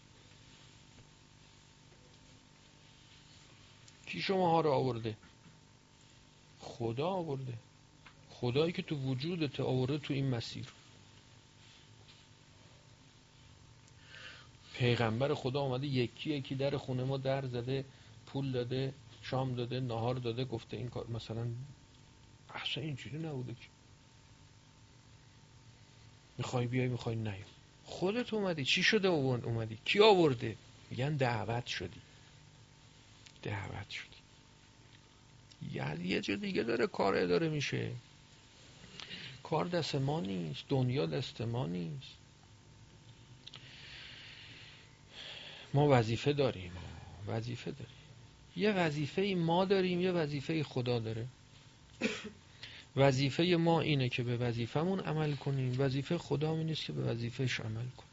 کی شماها رو آورده؟ خدا آورده. خدایی که تو وجودت آورده تو این مسیر. پیغمبر خدا اومده یکی یکی در خونه ما در زده، پول داده، شام داده، نهار داده، گفته این کار مثلا اصلا اینجوری نبوده که میخوای بیای میخوای نیای. خودت اومدی، چی شده اومدی؟ کی آورده؟ میگن دعوت شدی، دعوت شدی. یعنی یه جا دیگه داره کار اداره میشه. کار دست ما نیست، دنیا دست ما نیست. ما وظیفه داریم، وظیفه داریم. یه وظیفه ما داریم، یه وظیفه خدا داره. وظیفه ما اینه که به وظیفمون عمل کنیم، وظیفه خدا این نیست که به وظیفهش عمل کنیم.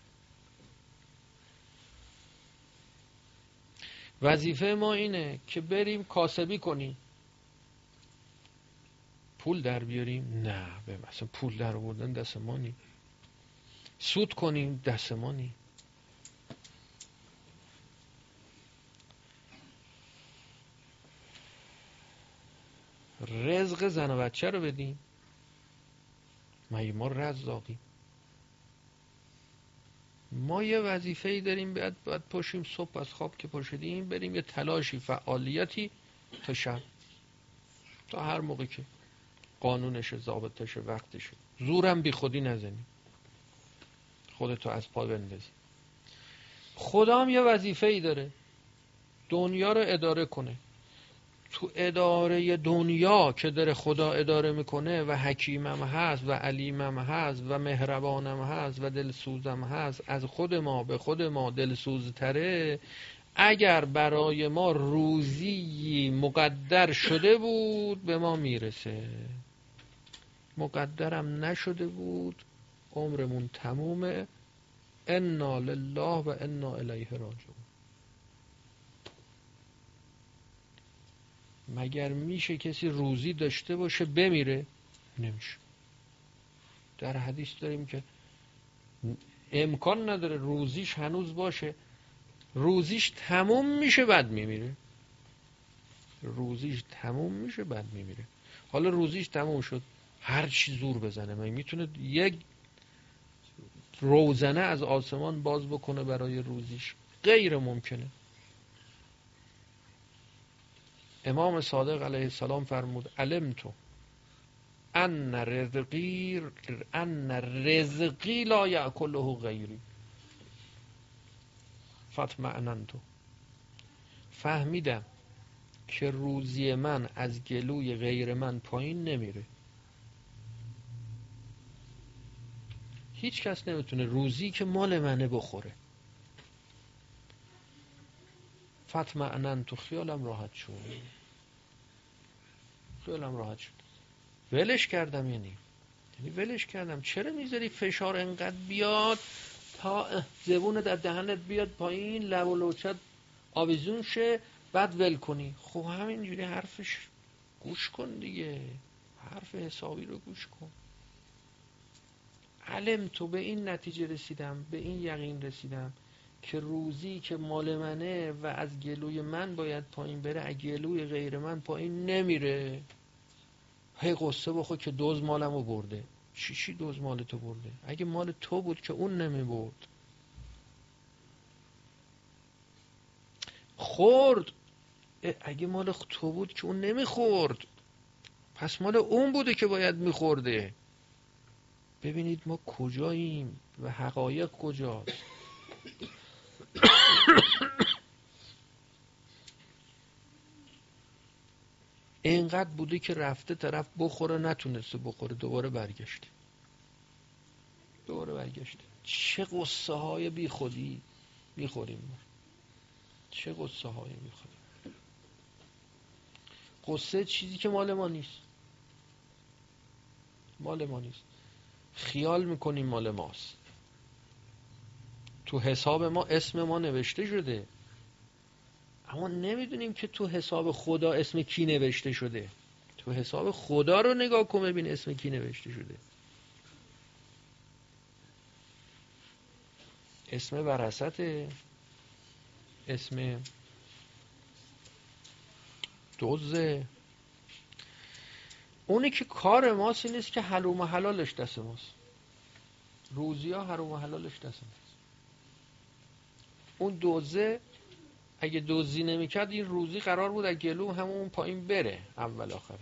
وظیفه ما اینه که بریم کاسبی کنیم، پول در بیاریم. نه، به مثلا پول در آوردن دست ما نیست. سود کنیم دست ما نیست. رزق زن و بچه رو بدیم، مگه ما رزاقیم؟ ما یه وظیفه‌ای داریم، باید باید پاشیم صبح از خواب که پاشدیم بریم یه تلاشی فعالیتی تا شب، تا هر موقع که قانونشه، ضابطشه، وقتشه. زورم بی خودی نزنی، خودتو از پا بندازی. خدا هم یه وظیفه‌ای داره، دنیا رو اداره کنه. تو اداره دنیا که داره خدا اداره میکنه و حکیمم هست و علیمم هست و مهربانم هست و دلسوزم هست، از خود ما به خود ما دلسوزتره. اگر برای ما روزی مقدر شده بود به ما میرسه، مقدرم نشده بود عمرمون تمومه. انا لله و انا الیه راجعون. مگر میشه کسی روزی داشته باشه بمیره؟ نمیشه. در حدیث داریم که امکان نداره روزیش هنوز باشه، روزیش تموم میشه بعد میمیره. روزیش تموم میشه بعد میمیره. حالا روزیش تموم شد، هر چی زور بزنه، من میتونه یک روزنه از آسمان باز بکنه برای روزیش؟ غیر ممکنه. امام صادق علیه السلام فرمود علمتو ان رزقی ان رزقی لا یأکله غیری فاطمئننت. فهمیدم که روزی من از گلوی غیر من پایین نمیره. هیچ کس نمیتونه روزی که مال منه بخوره. فاطمئننت، خیالم راحت شد. خیالم راحت شد. ولش کردم. یعنی یعنی ولش کردم. چرا میذاری فشار انقدر بیاد تا زبون در دهنت بیاد پایین، لب و لوچت آویزون شه، بعد ول کنی؟ خب همینجوری حرفش گوش کن دیگه، حرف حسابی رو گوش کن. علم تو به این نتیجه رسیدم، به این یقین رسیدم که روزی که مال منه و از گلوی من باید پایین بره، از گلوی غیر من پایین نمیره. هی قصه بخور که دوز مالمو برده. چی چی دوز مال تو برده؟ اگه مال تو بود که اون نمی برد. خورد، اگه مال تو بود که اون نمی خورد، پس مال اون بوده که باید می خورده. ببینید ما کجاییم و حقایق کجاست. اینقدر بوده که رفته طرف بخوره نتونسته بخوره، دوباره برگشته دوباره برگشته. چه قصه های بی خودی میخوریم، چه قصه های میخوریم. قصه چیزی که مال ما نیست، مال ما نیست. خیال میکنیم مال ماست. تو حساب ما اسم ما نوشته شده، اما نمیدونیم که تو حساب خدا اسم کی نوشته شده. تو حساب خدا رو نگاه کن ببین اسم کی نوشته شده. اسم ورثته، اسم دوزه. اونی که کار ماست این نیست که حلوم و حلالش دست ماست. روزی ها حلوم و حلالش دست ماست. اون دوزه اگه دوزی نمی کرد این روزی قرار بود از گلو همون پایین بره، اول آخرش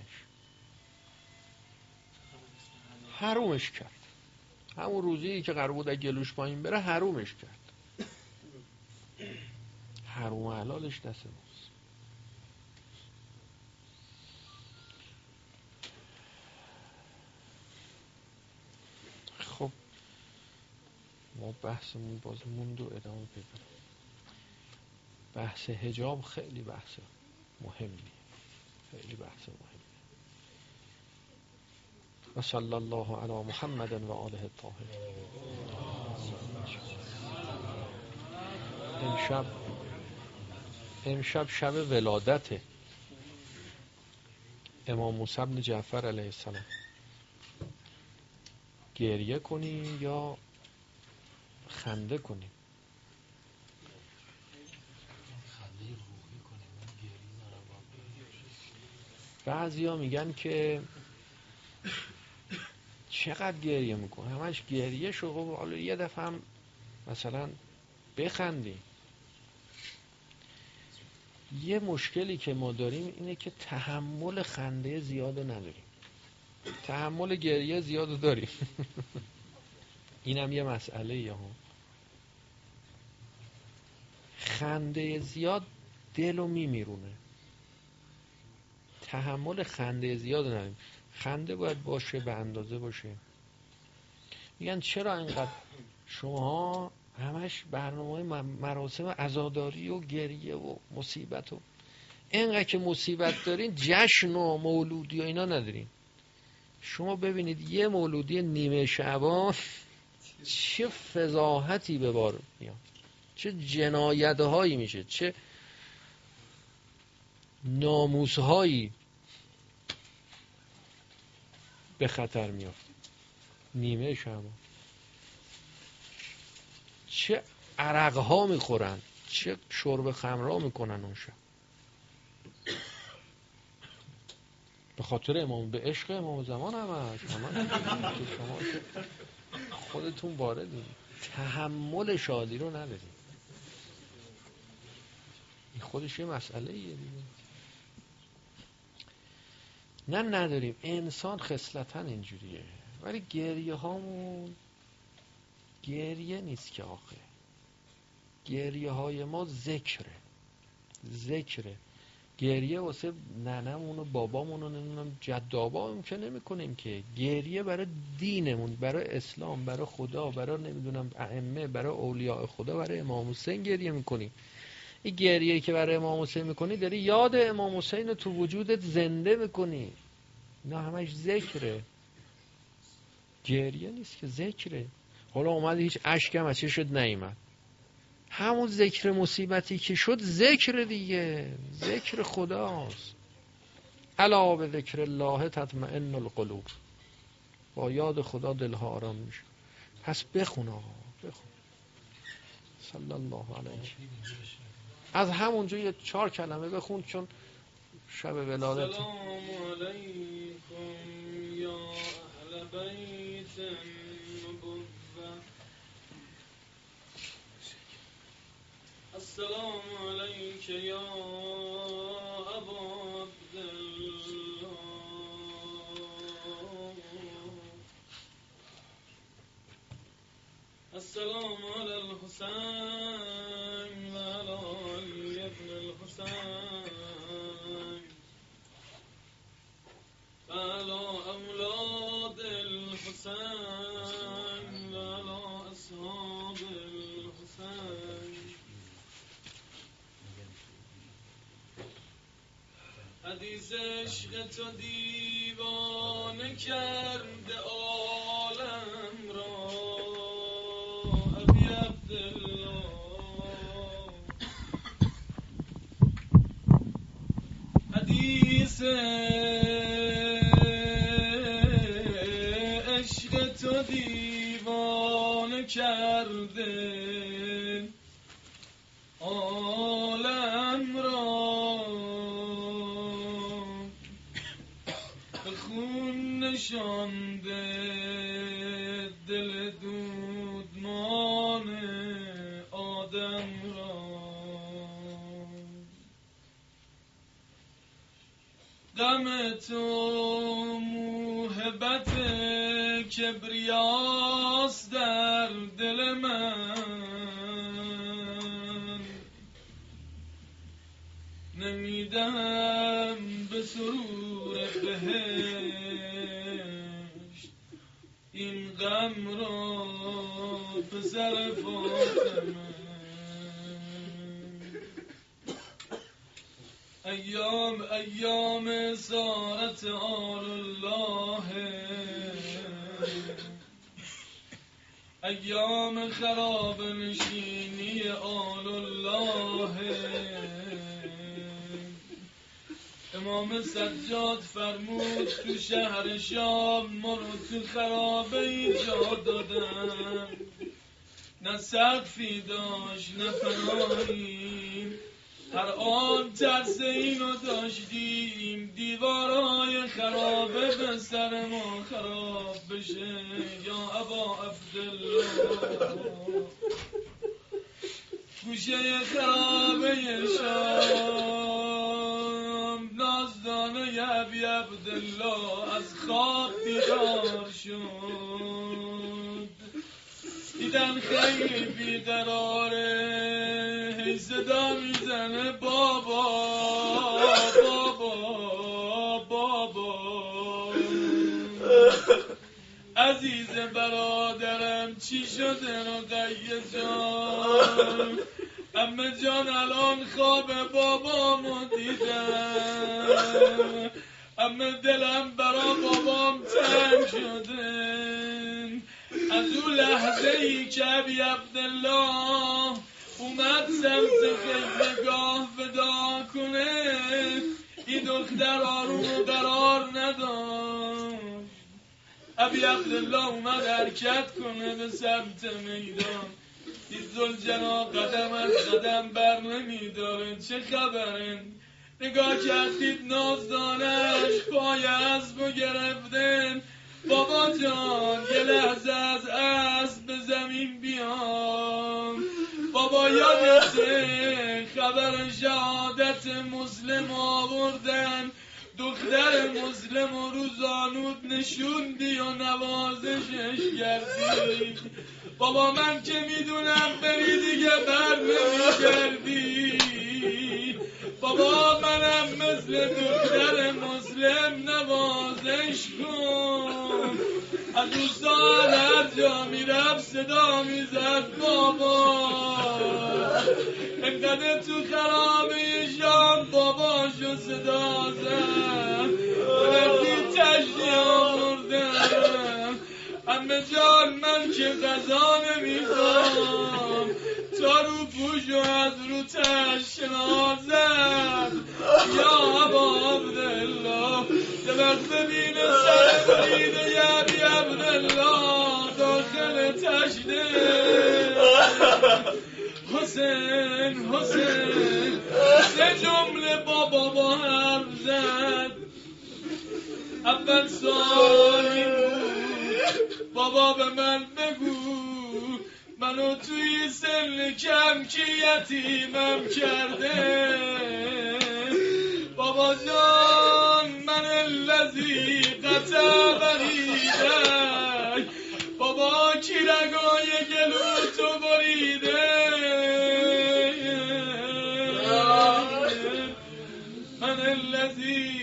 حرومش کرد. همون روزی که قرار بود از گلوش پایین بره حرومش کرد. حروم و حلالش دست ماست. خب ما بحثمون باز موند و ادامه پیدا. بحث حجاب خیلی بحث مهمی، خیلی بحث مهمی. و صلی الله علی محمد و آله الطاهرین. امشب امشب شب ولادت امام موسی بن جعفر علیه السلام. گریه کنی یا خنده کنی؟ بعضی ها میگن که چقدر گریه میکنه، همش گریه شو، خب حالا یه دفعه هم مثلا بخندی. یه مشکلی که ما داریم اینه که تحمل خنده زیاد نداریم، تحمل گریه زیاد داریم. اینم یه مسئله یه هم. خنده زیاد دلو میمیرونه، تحمل خنده زیاد نداریم. خنده باید باشه، به اندازه باشه. میگن چرا اینقدر شما همش برنامه مراسم عزاداری و گریه و مصیبت و اینقدر که مصیبت دارین جشن و مولودی و اینا ندارین؟ شما ببینید یه مولودی نیمه شعبان چه فضاحتی به بار میاد، چه جنایت هایی میشه، چه ناموس هایی به خطر میافت. نیمه شعبان چه عرق ها میخورن، چه شرب خمرها میکنن اون شب به خاطر امام، به عشق امام زمان همش همش که شما که خودتون واردین، تحمل شادی رو نداریم. این خودش یه مسئله ایه دیگه. نه نداریم، انسان خصلتاً اینجوریه. ولی گریه هامون گریه نیست که آخه، گریه های ما ذکره، ذکره. گریه واسه ننمون و بابامون و نمیدونم جد آبامون که نمی کنیم که. گریه برای دینمون، برای اسلام، برای خدا، برای نمیدونم ائمه، برای اولیاء خدا، برای امام حسین گریه میکنیم. این گریه که برای امام حسین میکنی داری یاد امام حسین رو تو وجودت زنده میکنی. نه همش ذکره، گریه نیست که، ذکره. حالا اومد هیچ اشکم از چه شد نیامد، همون ذکر مصیبتی که شد ذکر دیگه، ذکر خداست. الا به ذکر الله تطمئن القلوب. با یاد خدا دلها آرام میشه. پس بخون آقا، بخون صلی الله علیه. از همونجا یه چهار کلمه بخون، چون شب ولادت. سلام علیکم یا اهل بیت النبوة. السلام علیک یا ابا عبدالله. السلام علی الحسین و علی علی ابن الحسین و علی اولاد الحسین و علی اصحاب الحسین. حدیث عشق تو دیوانه کرده عالم را ابی عبدالله. حدیث عشق تو دیوانه کرده عالم را، به خون نشانده دل دودمان آدم را. غم تو موهبت کبریاست در دل من، نمیدم به سرور بهشت این غم را پسر فاطمه. ایام ایام سارت آل الله، ایام خراب نشینی آل الله. امام سجاد فرمود تو شهر شام ما رو تو خرابه ایجا دادن، نه سقفی داشت نه پناهی، هر آن ترس اینو داشتیم دیوارای خرابه به سر ما خراب بشه. یا ابا عبدالله گوشه خرابه شام نازدانه ابی عبدالله از خواب بیدار شد، دیدن خیلی بیقراره، هی صدا میزنه بابا بابا بابا. عزیز برادرم چی شده رقیه جان؟ عمه جان الان خواب بابامو دیدم، عمه دلم برا بابام تنگ شده. از اون لحظه ای که ابی عبدالله اومد سمت خیمگاه ودا کنه، این دختر آروم و قرار نداد. ابی عبدالله اومد حرکت کنه به سمت میدان، دید ذوالجلال قدم از قدم بر نمیداره. چه خبره؟ نگاه کردید نازدانش پای اسبو گرفتن. بابا جان یه لحظه از اسب به زمین بیام. بابا یادته خبر شهادت مسلم آوردن، دختر مسلم و روزانود نشوندی و نوازشش کردی. بابا من که میدونم بری دیگه بر نمیگردی. بابا منم مثل دختر مسلم نوازش کن. از اون سال هر جا میرم صدا میزد بابا. انقدر تو خرابه شام باباشو صدا زد، وقتی تشتی آوردم. عمه جان من که غذا نمیخوام، تا رو پوشو از رو تشت نازد. یا ابا عبدالله یه وقت ببینه سر بریده یه ابی عبدالله داخل تشته. حسین حسین سه جمله با بابا حرف زد. اول سوال این بود بابا به من بگو منو توی سن کم کی یتیمم کرده. بابا جان من الذی قطع بریدک، بابا کی رگای گلو تو بریده. من الذی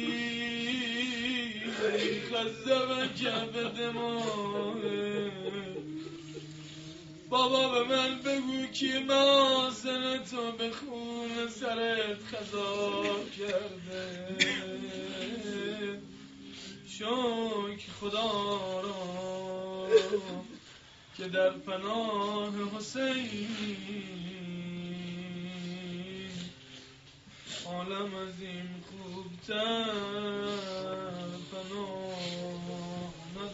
خذبک بدمائه. بابا به من بگو کی محاسن تو به خون سرت خضا کرده. شکر خدا را که در پناه حسین عالم از این خوبتر پناه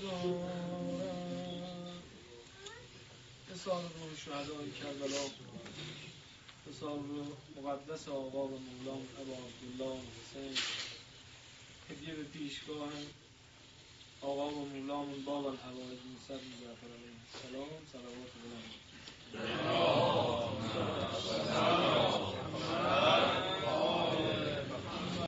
ندارد. حساب روح شهدای کربلا، حساب روح مقدس آقا و مولام ابا عبدالله حسین، هدیه به پیشگاه آقا و مولام باب الحوائج موسی جعفر علیه السلام. صلوات بلند